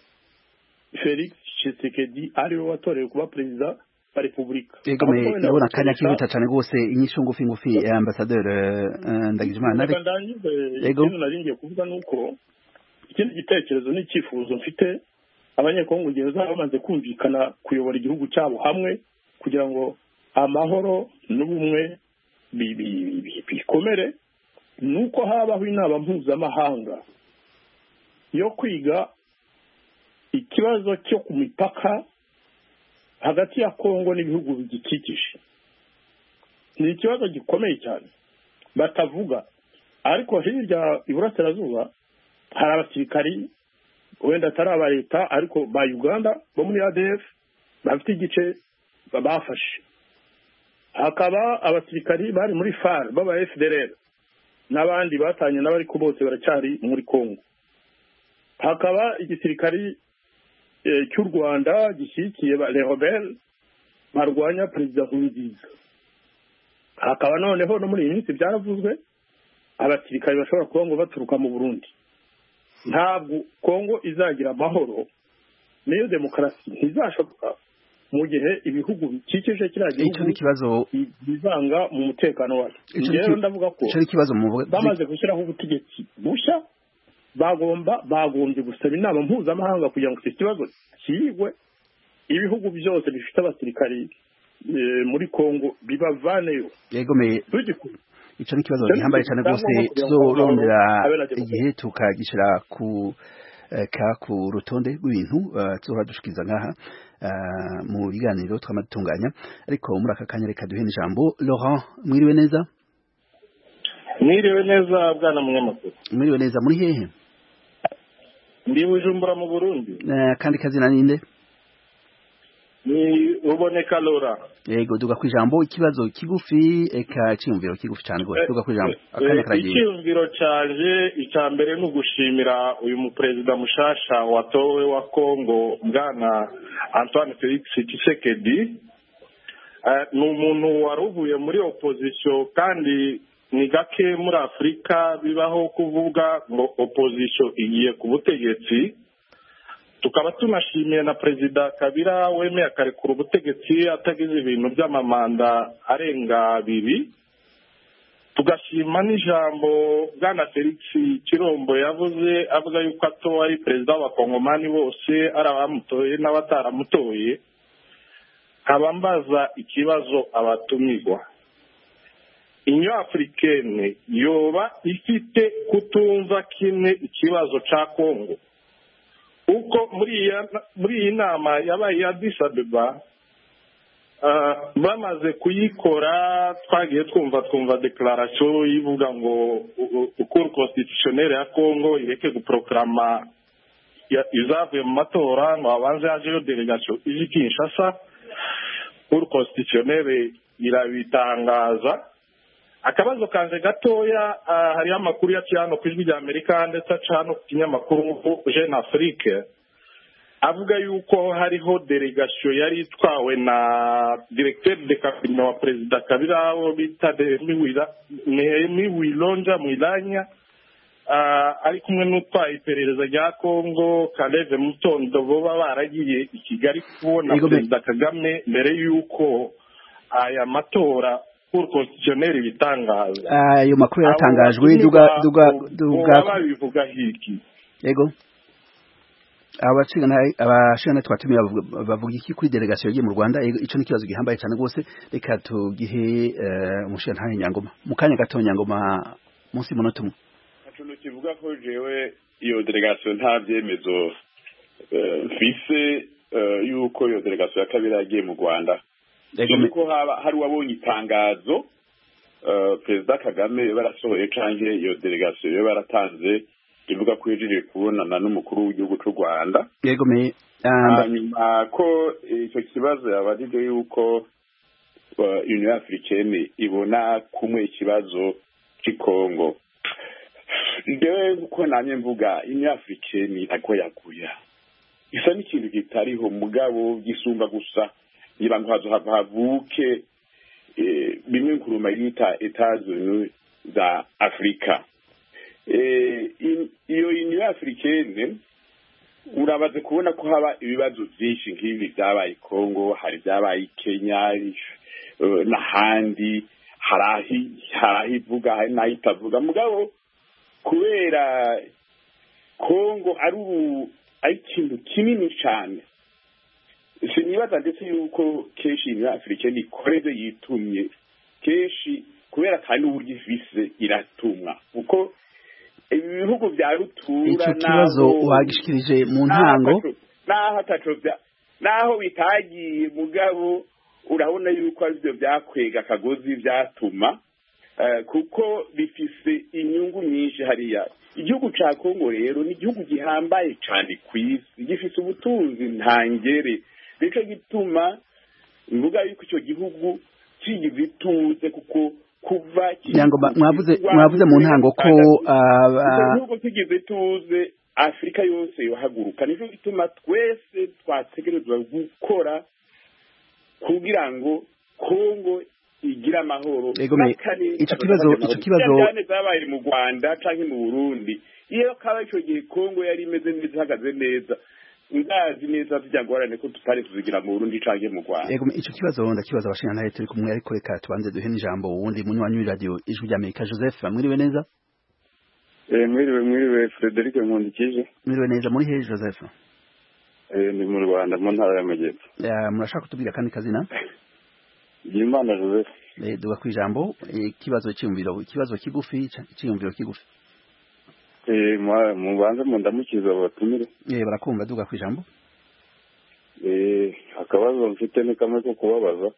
Felix Tshisekedi ari we watorewe kuba perezida wa Repubulika. Ndabona kanya kihuta cyane rwose. Inyishu ngufi ambassadeur Ndagijimana. Ikintu naringiye kuvuga nuko ikindi gitekerezo n'icyifuzo mfite, abanyekongo igihe bamaze kumvikana kuyobora igihugu cyabo hamwe kugira ngo amahoro n'ubumwe bikomere, nuko habaho inama mpuzamahanga yo kwiga ikibazo cyo ku mipaka hagati ya Kongo n'ibihugu bigikikije. Ni ikibazo gikomeye cyane batavuga, ariko hirya iburasirazuba hari abasirikari wenda atari aba leta ariko ba Uganda bo muri ADF bafite igice bafashe. Hakaba abasirikari bari muri FAR baba FDLR n'abandi batanye n'abari ko bose baracyari muri Kongo. Hakaba igisirikari cy'u Rwanda gishyigikiye les rebelles barwanya perezida Nkurunziza. Hakaba noneho no muri iyi minsi byaravuzwe abasirikari bashobora kuba ngo baturuka mu Burundi. Ntabwo Kongo izagira amahoro n'iyo demokarasi ntizashoboka mu gihe ibihugu bikikije kiriya gihugu bizanga mu mutekano wayo. Rero ndavuga ko bamaze gushyiraho ubutegetsi bushya, bagombye gusaba inama mpuzamahanga kugira ngo iki kibazo kiyigwe, ibihugu byose bifite abasirikari muri Kongo bibavaneyo. Ico ni kibazo gihambaye cyane rwose, tuzorondera igihe tukagishira ku rutonde rw'ibintu tuzohora dushikiza ngaha mu biganiro twamatunganya. Ariko muri aka kanya reka duhe ijambo Laurent. Mwiriwe neza? Mwiriwe neza bwana munyamakuru. Mwiriwe neza, muri hehe? Ndi Bujumbura mu Burundi. Kandi kazina ninde? Ni Uboneka Laura. Yego, duga kwijambo. Ikibazo kigufi eka cyumviro kigufi cyane rwose, duga kwijambo. Akanya karagiye. Icyumviro cyaje icambere no gushimira uyu mu president mushasha watowe wa Kongo bwana Antoine Felix Tshisekedi. Ni umuntu waruvuye muri opposition kandi ni gake muri afurika bibaho kuvuga ngo opozisiyo igiye ku butegetsi. Tukaba tunashimiye na perezida Kabila wemeye akarekura ubutegetsi atagize ibintu by'amamanda arenga 2. Tugashima n'ijambo bwana Felix Kirombo yavuze avuga yuko atowe ari perezida w'abakongomani bose ari abamutoye n'abataramutoye. Abambaza ikibazo abatumirwa, Union Africaine yoba ifite kutumva kimwe ikibazo ca Kongo? Uko muri iyi nama yabaye ya Addis Abeba, bamaze kuyikora twagiye twumva declaration ivuga ngo Cour constitutionnelle ya Kongo ireke guproklama izavuye mu matora ngo abanze hajeyo delegation ije Kinshasa. Cour constitutionnelle irabitangaza. Akabazo kanje gatoya, hari amakuru ya cyano ku ijwi rya Amerika ndetse cyano ku kinyamakuru Jeune Afrique avuga yuko hariho delegation yari itwawe na directeur de cabinet wa perezida Kabila wo bita Nehemi Wilonja Mwilanya, ari kumwe n'utwaye iperereza rya Kongo Kaleve Mutondo boba baragiye i Kigali kubona perezida Kagame mbere yuko aya matora Cour constitutionnelle bitangaza. Ayo makuru yatangajwe duga bivuga hiki. Yego. Abashana twatumiye bavuga iki kuri delegation yagiye mu Rwanda? Ico ni kibazo gihambaye cyane gose, reka tugihe umushana Nyangoma mu kanya gato. Nyangoma munsi munota umwe. Acuno kivuga ko jewe iyo delegation nta byemezo mfise yuko iyo delegation ya Kabila yagiye mu Rwanda. Ko hari wabonye itangazo perezida Kagame barasohoye canke iyo delegation yo baratanze ivuga ko yejije kubonana n'umukuru w'igihugu cy'u Rwanda. Yego me nyuma ko icyo kibazo yabajije yuko Union Africaine ibona kumwe ikibazo cy'Kongo. Ndewe uko namye mvuga Union Africaine nako yakuya isa n'ikintu kitariho mugabo gisumba gusa niba ngo havuke bimwe kuruma yita Etats-Unis za Afrika. Iyo Union Africaine urabaze kubona ko haba ibibazo byinshi nk'ibi byabaye Kongo, hari byabaye Kenya n'ahandi, harahi ivuga hari nayo itavuga mugabo kubera Kongo ari ikintu kinini cyane. Sinibaza ndetse yuko keshi Union Africaine ikoreze yitumye keshi kubera kandi uburyo ifise iratumwa uko ibihugu bya rutura. Icyo kibazo wagishikirije mu ntango naho bitagiye mugabo urabona yuko aribyo byakwega akagozi byatuma kuko bifise inyungu nyinshi hariya. Igihugu ca Kongo rero ni igihugu gihambaye cyane ku isi, gifise ubutunzi ntangere, nico gituma mvuga yuko icyo gihugu kigize ituze kuko kuva mwavuze mu ntango ko igihugu kigize ituze Afrika yose yohaguruka. Nico gituma twese twategerezwa gukora kugira ngo Kongo igira amahoro. Icyo kibazo cyane zabaye mu Rwanda canke mu Burundi, iyo kaba icyo gihe Kongo yari imeze neza ihagaze neza, ndazi neza byagorane ko tutari tuzigira mu Burundi canke mu Rwanda. Icyo kibazo ndakibaza abashina naye turi kumwe, ariko reka tubanze duhe n'ijambo wundi munywanyi wa radio Ijwi rya Amerika. Joseph, mwiriwe neza? Mwiriwe Frederic Nkundikije. Mwiriwe neza, muri he Joseph? Ni mu Rwanda mu ntara y'Amajyepfo. Murashaka kutubwira kandi kazina? Imana Joseph. Duga kwijambo, ikibazo kigufi, cyiyumviro kigufi. Mubanze mundamukiza abatumire. Barakumva, duga kwijambo. Akabazo mfite ni kamwe ko kubabaza.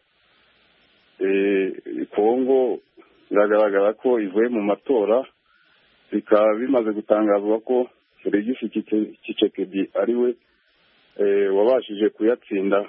Kongo biragaragara ko ivuye mu matora, bikaba bimaze gutangazwa ko Felix Tshisekedi ariwe wabashije kuyatsinda.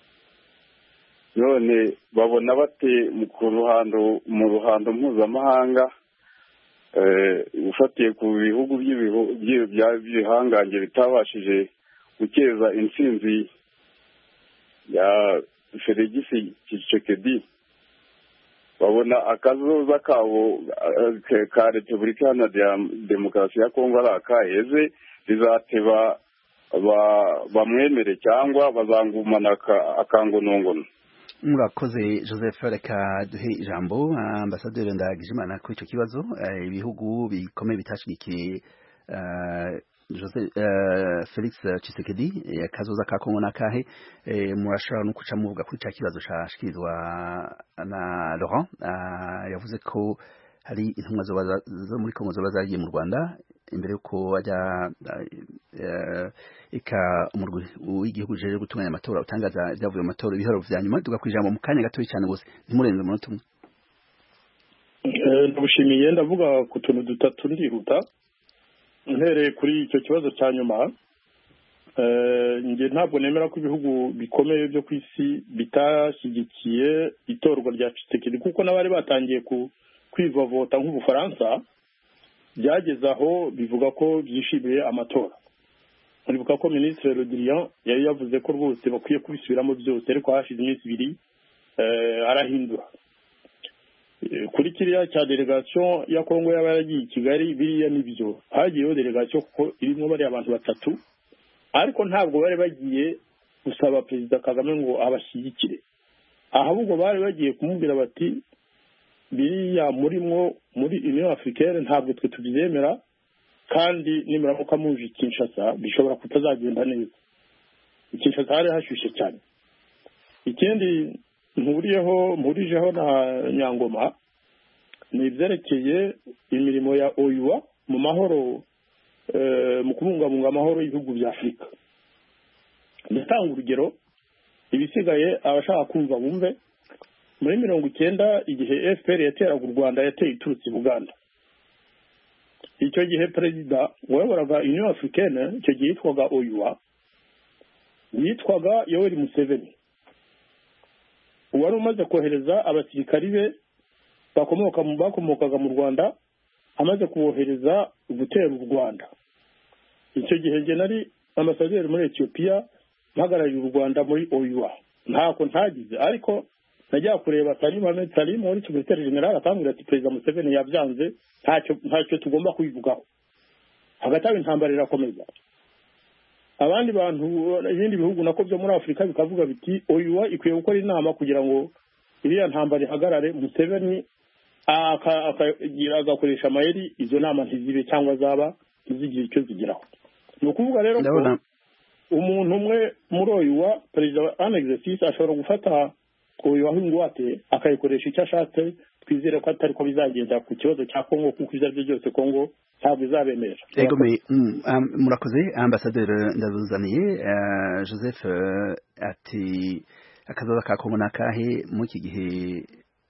None babona bate mu ruhando mpuzamahanga ufatiye ku bihugu by'ibihangange bitabashije gukeza intsinzi ya Felix Tshisekedi. babona akazoza kabo ka Repubulika Iharanira Demokarasi ya Kongo ari akaheze, bizateba bamwemere cyangwa bazangumana akangonongono. Murakoze Joseph, reka duhe ijambo ambasaderi Ndagijimana kuri icyo kibazo. Ibihugu bikomeye bitashigikiye Felix Tshisekedi kazoza ka Kongo nakahe, murashobora no kuca muvuga kuri cya kibazo cyashikirizwa na Laurent, yavuze ko hari intumwa zo muri Kongo zagiye mu Rwanda imbere yuko ajya umurwi w'igihugu jeje gutunganya amatora utangaza ibyavuye mu matora ibiharo vya nyuma. Tugakwijambo mu kanya gato cyane gose ntimurenze umunota umwe. Ndabushimiye, ndavuga ku tuntu dutatu ndihuta. Ntere kuri icyo kibazo cya nyuma, nge ntabwo nemera ko ibihugu bikomeye byo ku isi bitashyigikiye itorwa rya Tshisekedi, kuko n'abari batangiye kwivovota nk'Ubufaransa byageze aho bivuga ko byishimiye amatora. Uribuka ko Minisitiri Le Drian yari yavuze ko rwose bakwiye kubisubiramo byose, ariko hashize iminsi ibiri arahindura. Kuri kiriya cya delegation ya Kongo yaba yaragiye i Kigali, biriya nibyo hagiyeho delegation kuko irimo bari abantu batatu, ariko ntabwo bari bagiye gusaba Perezida Kagame ngo abashyigikire, ahubwo bari bagiye kumubwira bati biriya muri Union Africaine ntabwo twe tubyemera, kandi nimuramuka muje Kinshasa bishobora kutazagenda neza. Kinshasa hari hashyushye cyane. Ikindi mpurijeho na Nyangoma ni ibyerekeye imirimo ya OUA mu mahoro, mu kubungabunga amahoro y'ibihugu bya Afurika. Ndatanga urugero, ibisigaye abashaka kumva bumve. Muri 1990 igihe FPR yateraga u Rwanda yateye iturutse i Buganda, icyo gihe perezida wayoboraga Union Africaine icyo gihe yitwaga OUA yitwaga Yoweri Museveni, uwari umaze kohereza abasirikari be bakomokaga mu Rwanda, amaze kubohereza gutera u Rwanda. Icyo gihe nge nari ambasaderi muri Ethiopia mpagarariye u Rwanda muri OUA, ntako ntagize, ariko najya kureba Salim muri Secretary General akambwira ati Perezida Museveni yabyanze, ntacyo tugomba kubivugaho. Hagati aho intambara irakomeza. Abandi bantu ibindi bihugu nako byo muri Afurika bikavuga biti OUA ikwiye gukora inama kugira ngo iriya ntambara ihagarare. Museveni agakoresha amayeri, izo nama ntizibe cyangwa zaba ntizigire icyo zigeraho. Ni ukuvuga rero ko umuntu umwe muri OUA, perezida en exercice, ashobora gufata OUA nk'ingwate akayikoresha icyo ashatse. Twizere ko atari ko bizagenda ku kibazo cya Kongo, kuko ibyo aribyo byose Kongo ntabwo izabemera. Ego murakoze ambasaderi ndabuzaniye. Joseph ati akazaza ka Kongo nakahe mu iki gihe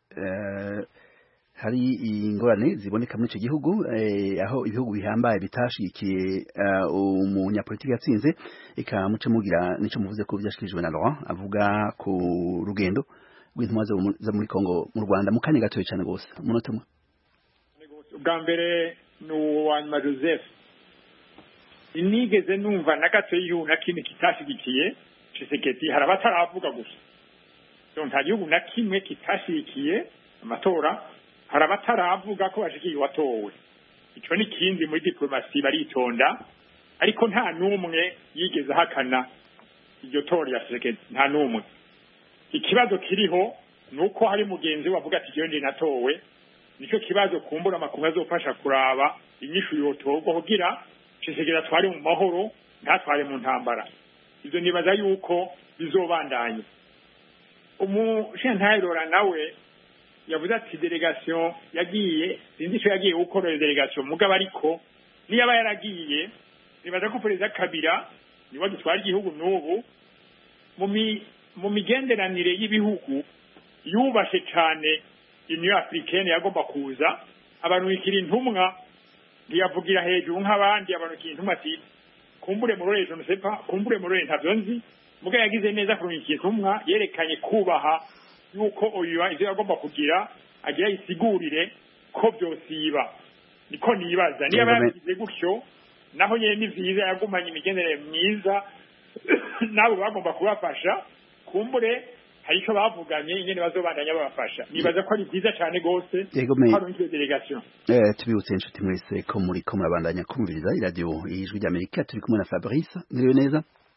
hari ingorane ziboneka muri icyo gihugu, aho ibihugu bihambaye bitashigikiye umunyapolitiki yatsinze. Eka muce mugira nico muvuze ko byashikirijwe na Laurent avuga ku rugendo rw'intumwa zo muri Kongo mu Rwanda mu kanya gatoya cyane gose umunota umwe. Bwa mbere n'uwanyuma Joseph, inigeze numva na gato y'una kimwe kitashigikiye Tshisekedi, hari abataravuga gusa. Nta gihugu na kimwe kitashigikiye amatora, hari abataravuga ko bashigikiye watowe. Icyo ni kindi muri diplomasi baritonda, ariko nta numwe yigeze hakana iryo tora ya Tshisekedi, nta numwe. Ikibazo kiriho nuko hari mugenzi wavuga ati jewe ndi natowe. Nicyo kibazo kumbura makunga azofasha kuraba inyishu yotorwa kugira Tshisekedi atware mu mahoro ntatware mu ntambara. Izo nibaza yuko bizobandanye. Umushentarora nawe yavuze ati delegation yagiye, sinzi cyo yagiye gukora delegation mugabo, ariko niba yaragiye nibaza ko Perezida Kabila niwe gutwara igihugu n'ubu mu migenderanire y'ibihugu yubashe cyane Union Africaine yagomba kuza. Abantu bikira intumwa ntiyavugira hejuru nk'abandi, abantu bikira intumwa ati kumbure muri je ne sais pas, kumbure muri ntabyo nzi, muga yagize neza kurungikira intumwa, yerekanye kubaha yuko OUA ivyo yagomba kugira agira isigurire ko byosiba. Niko nibaza niba yagize gutyo, naho nyene ni vyiza yagumanye imigenderanire myiza nabo bagomba kubafasha. Kumbure hari icyo bavuganye ingene bazobandanya babafasha nibaza ko ari byiza cyane gose hari une delegation tubibutse inshuti mwese ko muriko murabandanya kumviriza iradiyo y'ijwi ry'Amerika turi kumwe na Fabrice mwiriwe neza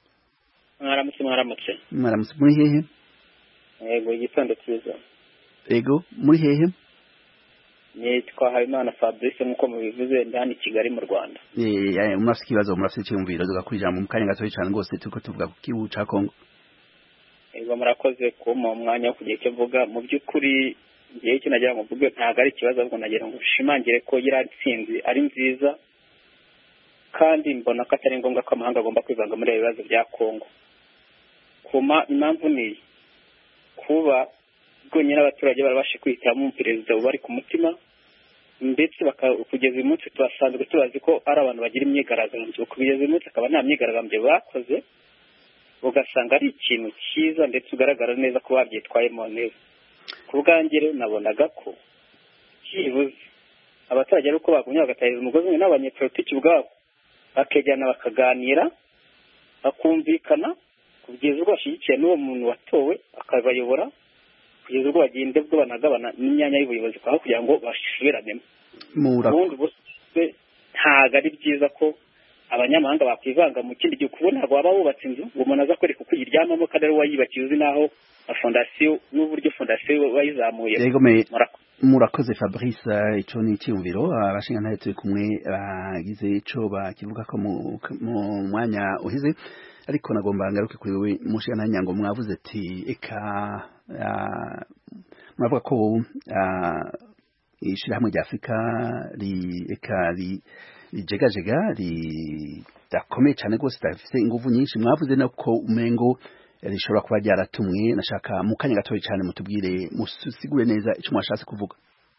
mwaramutse muri hehe yego igitondo cyiza yego muri hehe nitwa Habimana Fabrice nk'uko mubivuze ndani Kigali mu Rwanda murafite ikibazo murafite icyumviro tugakurira mu kanya gato cyane rwose turiko tuvuga ku kibu ca Kongo yego murakoze kumpa umwanya wo kugira icyo mvuga mu by'ukuri ngiye icyo nagira ngo mvuge ntabwo ari ikibazo ahubwo nagira ngo ushimangire ko yari intsinzi ari nziza kandi mbona ko atari ngombwa ko amahanga agomba kwivanga muri ibibazo bya Kongo impamvu ni kuba bwonyine abaturage barabashe kwihitiramo perezida bari ku mutima ndetse kugeza uyu munsi tubasanzwe tubazi ko ari abantu bagira imyigaragambyo kugeza uyu munsi akaba nta myigaragambyo bakoze ugasanga ari ikintu cyiza ndetse ugaragara neza ko babyitwayemo neza ku bwanjye rero nabonaga ko byibuze abaturage ari uko bagumye bagatahiriza umugozi umwe n'abanyepolitiki ubwabo bakejyana bakaganira bakumvikana kugeza ubwo bashyigikiye n'uwo muntu watowe akabayobora kugeza ubwo bagenda bwo banagabana n'imyanya y'ubuyobozi aho kugira ngo basubiranemo ubundi bose ntabwo ari byiza ko abanyamahanga bakwivanga mu kindi gihe kubona ntabwo waba wubatse inzu ngo umuntu aza kwereka uko uyiryamamo kandi ari wayubakiye uzi naho fondasiyo n'uburyo fondasiyo wayizamuye murakoze Fabrice ico ni icyumviro abashingantahe turi kumwe bagize ico bakivuga ko mu mwanya uhize ariko nagomba ngaruke kuri wewe mushingantahe Nyango mwavuze ati eka muravuga ko ishirahamwe rya Afrika rijegajega ridakomeye cyane rwose rifite ingufu nyinshi mwavuze nako umengo rishobora kuba ryaratumwe nashaka mu kanya gatoya cyane mutubwire musigure neza icyo mwashatse kuvuga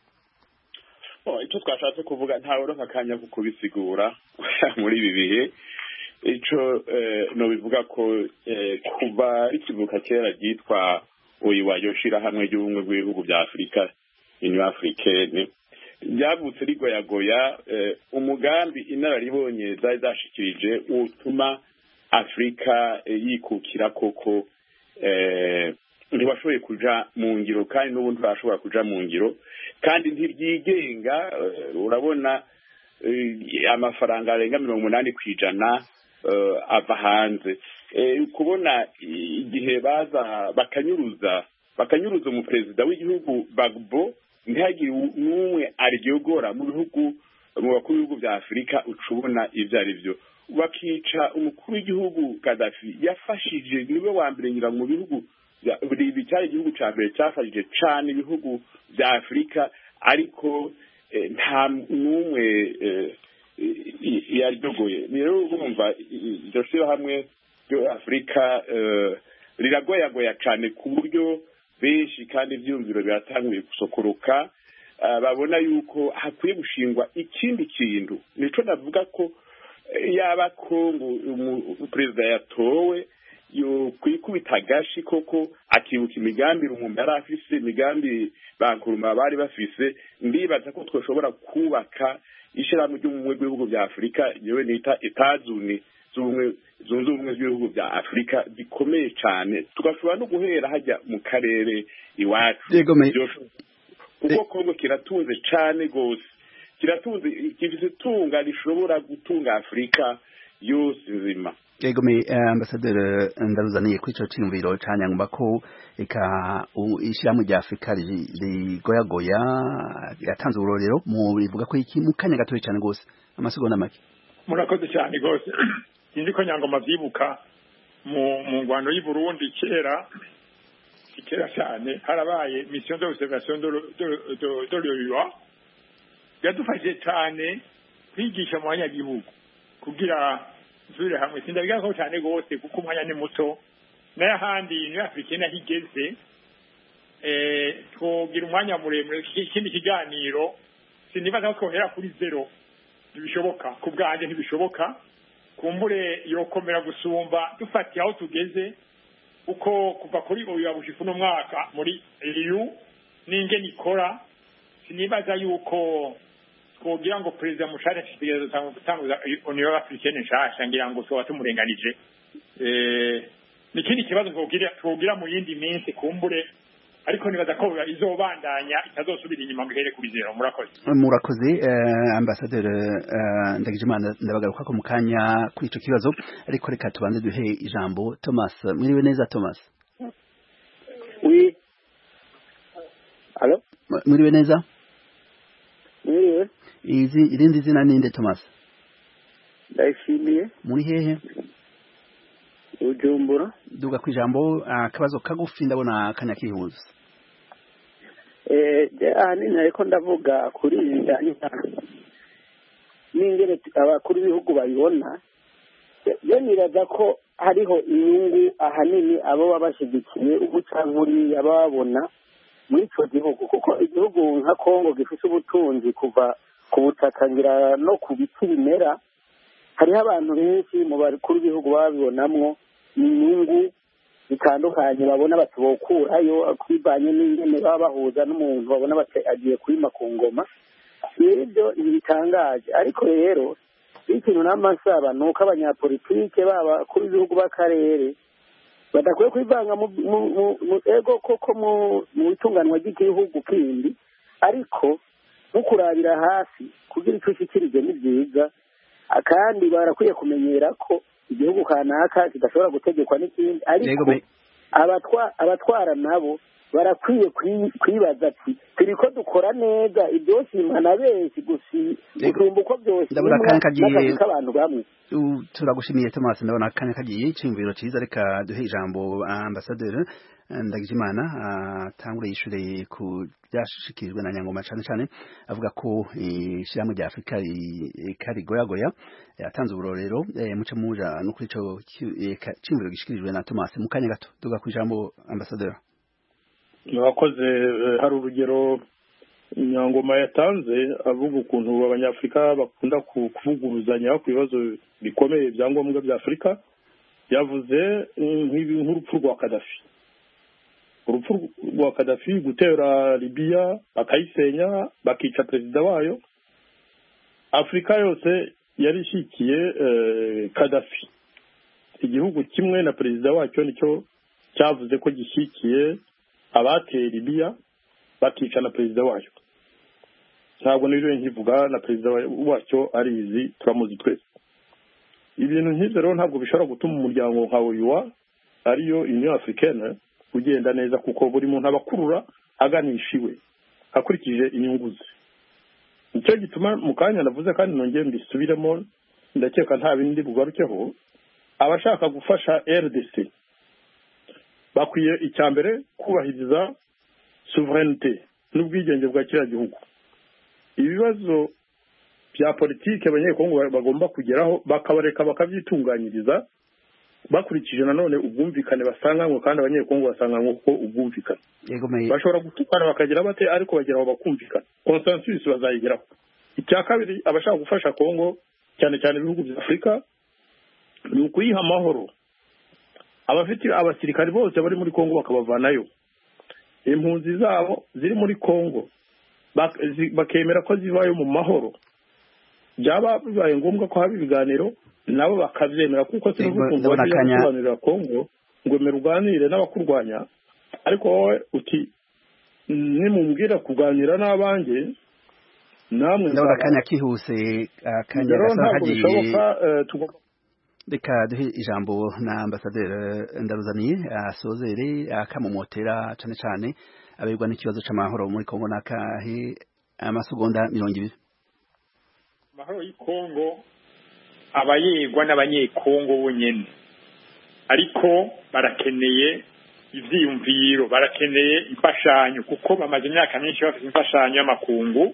icyo twashatse kuvuga ntawe uronka akanya ko kubisigura muri ibi bihe icyo nobivuga ko kuva ikivuka kera ryitwa uyiwayo shirahamwe ry'ubumwe bw'ibihugu bya Afurika Union Africaine ryavutse rigoyagoya umugambi inararibonye zari zashikirije utuma Afrika yikukira koko ntibashoboye kuja mu ngiro kandi n'ubu ntibashobora kuja mu ngiro kandi ntibyigenga urabona amafaranga arenga 80% ava hanze kubona igihe baza bakanyuruza umuperezida w'igihugu Bagbo ntihagire n'umwe aryogora mu bihugu mu bakuru b'ibihugu bya Afurika ucubona ivyo ari byo bakica umukuru w'igihugu Gaddafi yafashije niwe wa mbere ngira mu bihugu cyari igihugu cya mbere cyafashije cyane ibihugu bya Afurika ariko nta n'umwe yaryogoye rero urumva iryo shyirahamwe ryo Afurika riragoyagoya cyane ku buryo benshi kandi ibyumviro biratanguye gusokoroka babona yuko hakwiye gushingwa ikindi kintu nico navuga ko yaba Kongo perezida yatowe yo kwikubita agashi koko akibuka imigambi rumumba yari afise imigambi bankuruma bari bafise ndibaza ko twoshobora kubaka ishirahamwe ry'ubumwe bw'ibihugu bya Afurika yewe nita etazuni zunze ubumwe bw'ibihugu bya Afurika gikomeye cyane tugashobora no guhera hajya mu karere iwacu kuko Kongo kiratunze cyane gose kiratunze gifite tunga rishobora gutunga Afurika yose nzima Egome ambassadeur ndaruzaniye kuri ico cyumviro cyanyangwa ko eka ishyirahamwe rya Afurika rigoyagoya yatanze urorero mu bivuga ko iki mu kanya gatoya cyane gose amasegonda make murakoze cyane gose indi ko nyangoma byibuka mu Rwanda y'u Burundi kera cyane harabaye mission d'observation de l'OIA yadufashije cyane kwigisha mu banyagihugu kugira nsubire hamwe sindabiga ko cyane gose kuko umwanya ni muto n'ahandi ni Afrika nahigeze twogira umwanya muremure ikindi kiganiro sinibaza ko hera kuri zero ntibishoboka ku bwanjye ntibishoboka kumbure yokomera gusumba dufatiye aho tugeze uko kuva kuri uyu abushifu no mwaka muri EU ninge nikora sinibaza yuko twogira ngo perezida mushaka kitegerezo gutanguza Union Africaine nshasha ngira ngo so watumurenganije n'ikindi kibazo twogira mu yindi minsi kumbure ariko nibaza ko izobandanya itazosubira inyuma ngo ihere kuri zero. Murakoze ambasaderi Ndagijimana, ndabagaruka ko mu kanya kuri ico kibazo, ariko reka tubanze duhe ijambo Thomas. Mwiriwe neza Thomas? Oui. Allo? Mwiriwe neza? Mwiriwe. Irindi zina ninde Thomas? Ndashimiye. Muri hehe? Ujumbura. Duga ku ijambo, akabazo kagufi ndabona kanya kihuza. Ahanini ariko ndavuga kuri ibijyanye n'ingene abakuru b'ibihugu babibona. Yo nibaza ko hariho inyungu ahanini abo baba bashyigikiye ubucankuriya baba babona muri icyo gihugu, kuko igihugu nka Kongo gifite ubutunzi kuva ku butaka ngira no ku biti bimera. Hariho abantu benshi mu bakuru b'ibihugu babibonamwo inyungu bitandukanye babona batibokurayo kwibanye n'ingene baba bahuza n'umuntu babona agiye kwima ku ngoma. Ibyo bitangaje, ariko rero ikintu n'amasaba ni uko abanyapolitike baba kuri ibihugu b'akarere badakwiye kwivanga mu ego koko mu itunganwa ry'igihugu kindi, ariko no kurabira hasi kugira icyo ushyikirije ni byiza, kandi barakwiye kumenyera ko igihugu kanaka kidashobora gutegekwa n'ikindi, ariko abatwara nabo barakwiye kwibaza ati turiko dukora neza ibyoshimana benshi gusumba uko byose n'akazi k'abantu bamwe. Turagushimiye Thomas, ndabona akanya kagiye iciyumviro cyiza. Reka duhe ijambo ambasaderi Ndagijimana atangure yishure ku byashikirijwe na Nyangoma cyane cyane avuga ko ishyirahamwe rya Afurika karigoyagoya yatanze uburorero muce muja no kuri ico ciyumviro gishikirijwe na Thomas. Mu kanya gato duga ku ijambo ambasaderi. Mwakoze. Hari urugero Nyangoma yatanze avuga ukuntu abanyafurika bakunda kuvuguruzanya ku bibazo bikomeye byangombwa bya Afurika. Yavuze nk'urupfu rwa Gaddafi. Urupfu rwa Gaddafi, gutera Libya bakayisenya bakica perezida wayo. Afurika yose yari ishikiye Gaddafi. Igihugu kimwe na perezida wacyo nicyo cyavuze ko gishyikiye abateye Libya bakica na perezida wayo. Ntabwo niriwe nkivuga, na perezida wacyo arizi, turamuzi twese. Ibintu nk'ibyo rero ntabwo bishobora gutuma umuryango nka UA ariyo Union Africaine ugenda neza, kuko buri muntu abakurura aganishiwe akurikije inyungu ze. Nicyo gituma mu kanya navuze, kandi nongeye mbisubiremo, ndakeka nta bindi bugarukeho, abashaka gufasha RDC bakwiye icyambere kubahiriza souveraineté n'ubwigenge bwa kiriya gihugu. Ibibazo bya politike abanyekongo bagomba kugeraho bakabareka bakabyitunganyiriza bakurikije nanone ubwumvikane basanganywe, kandi abanyekongo basanganywe ko ubwumvikane. Bashobora gutukana bakagira bate, ariko bageraho bakumvikana, consensus bazayigeraho. Icya kabiri, abashaka gufasha Kongo cyane cyane ibihugu bya Afurika ni ukuyiha amahoro. Abafite abasirikari bose bari muri Kongo bakabavanayo, impunzi zabo ziri muri Kongo bakemera ko zivayo mu mahoro. Byaba bibaye ngombwa ko haba ibiganiro nabo bakabyemera, kuko sinukumva basobanurira Kongo ngo meruganire n'abakurwanya, ariko wowe uti nimumbwira kuganira n'abanjye namwe ndabona akanya kihuse, akanya gasakagiye. Reka duhe ijambo na ambasaderi Ndaruzaniye asozere akamumotera cyane cyane aberwa n'ikibazo cy'amahoro muri Kongo. Nakahe amasegonda 20. Amahoro y'Kongo abayegwa n'abanyekongo bonyene, ariko barakeneye ivyiyumviro, barakeneye imfashanyo, kuko bamaze imyaka myinshi bafite imfashanyo y'amakungu.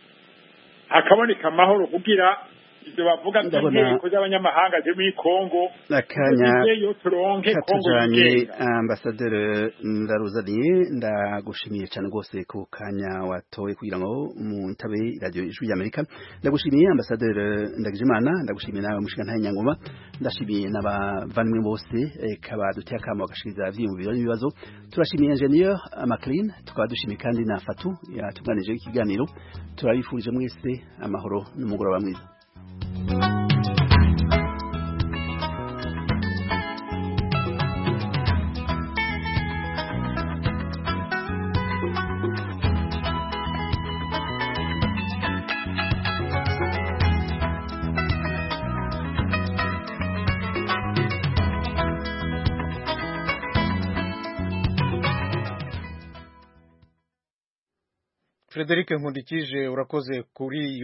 Hakaboneka amahoro kugira ibyo bavuga by'inteko z'abanyamahanga ziri muri Kongo akanya katujanye. Ambasaderi Ndaruzaniye, ndagushimiye cyane rwose ku kanya watoye kugira ngo muntabe radio Ijwi y'Amerika. Ndagushimiye ambasaderi Ndagijimana, ndagushimiye nawe mushikantahe Nyangoma, ndashimiye n'abavandimwe bose kabaduteye akamo gashiriza vyiyumviro n'ibibazo. Turashimiye Engineer Maclean, tukaba dushimiye kandi na Fatu yatuganije ikiganiro. Turabifurije mwese amahoro n'umugoroba mwiza. Frederic Nkundikije urakoze kuri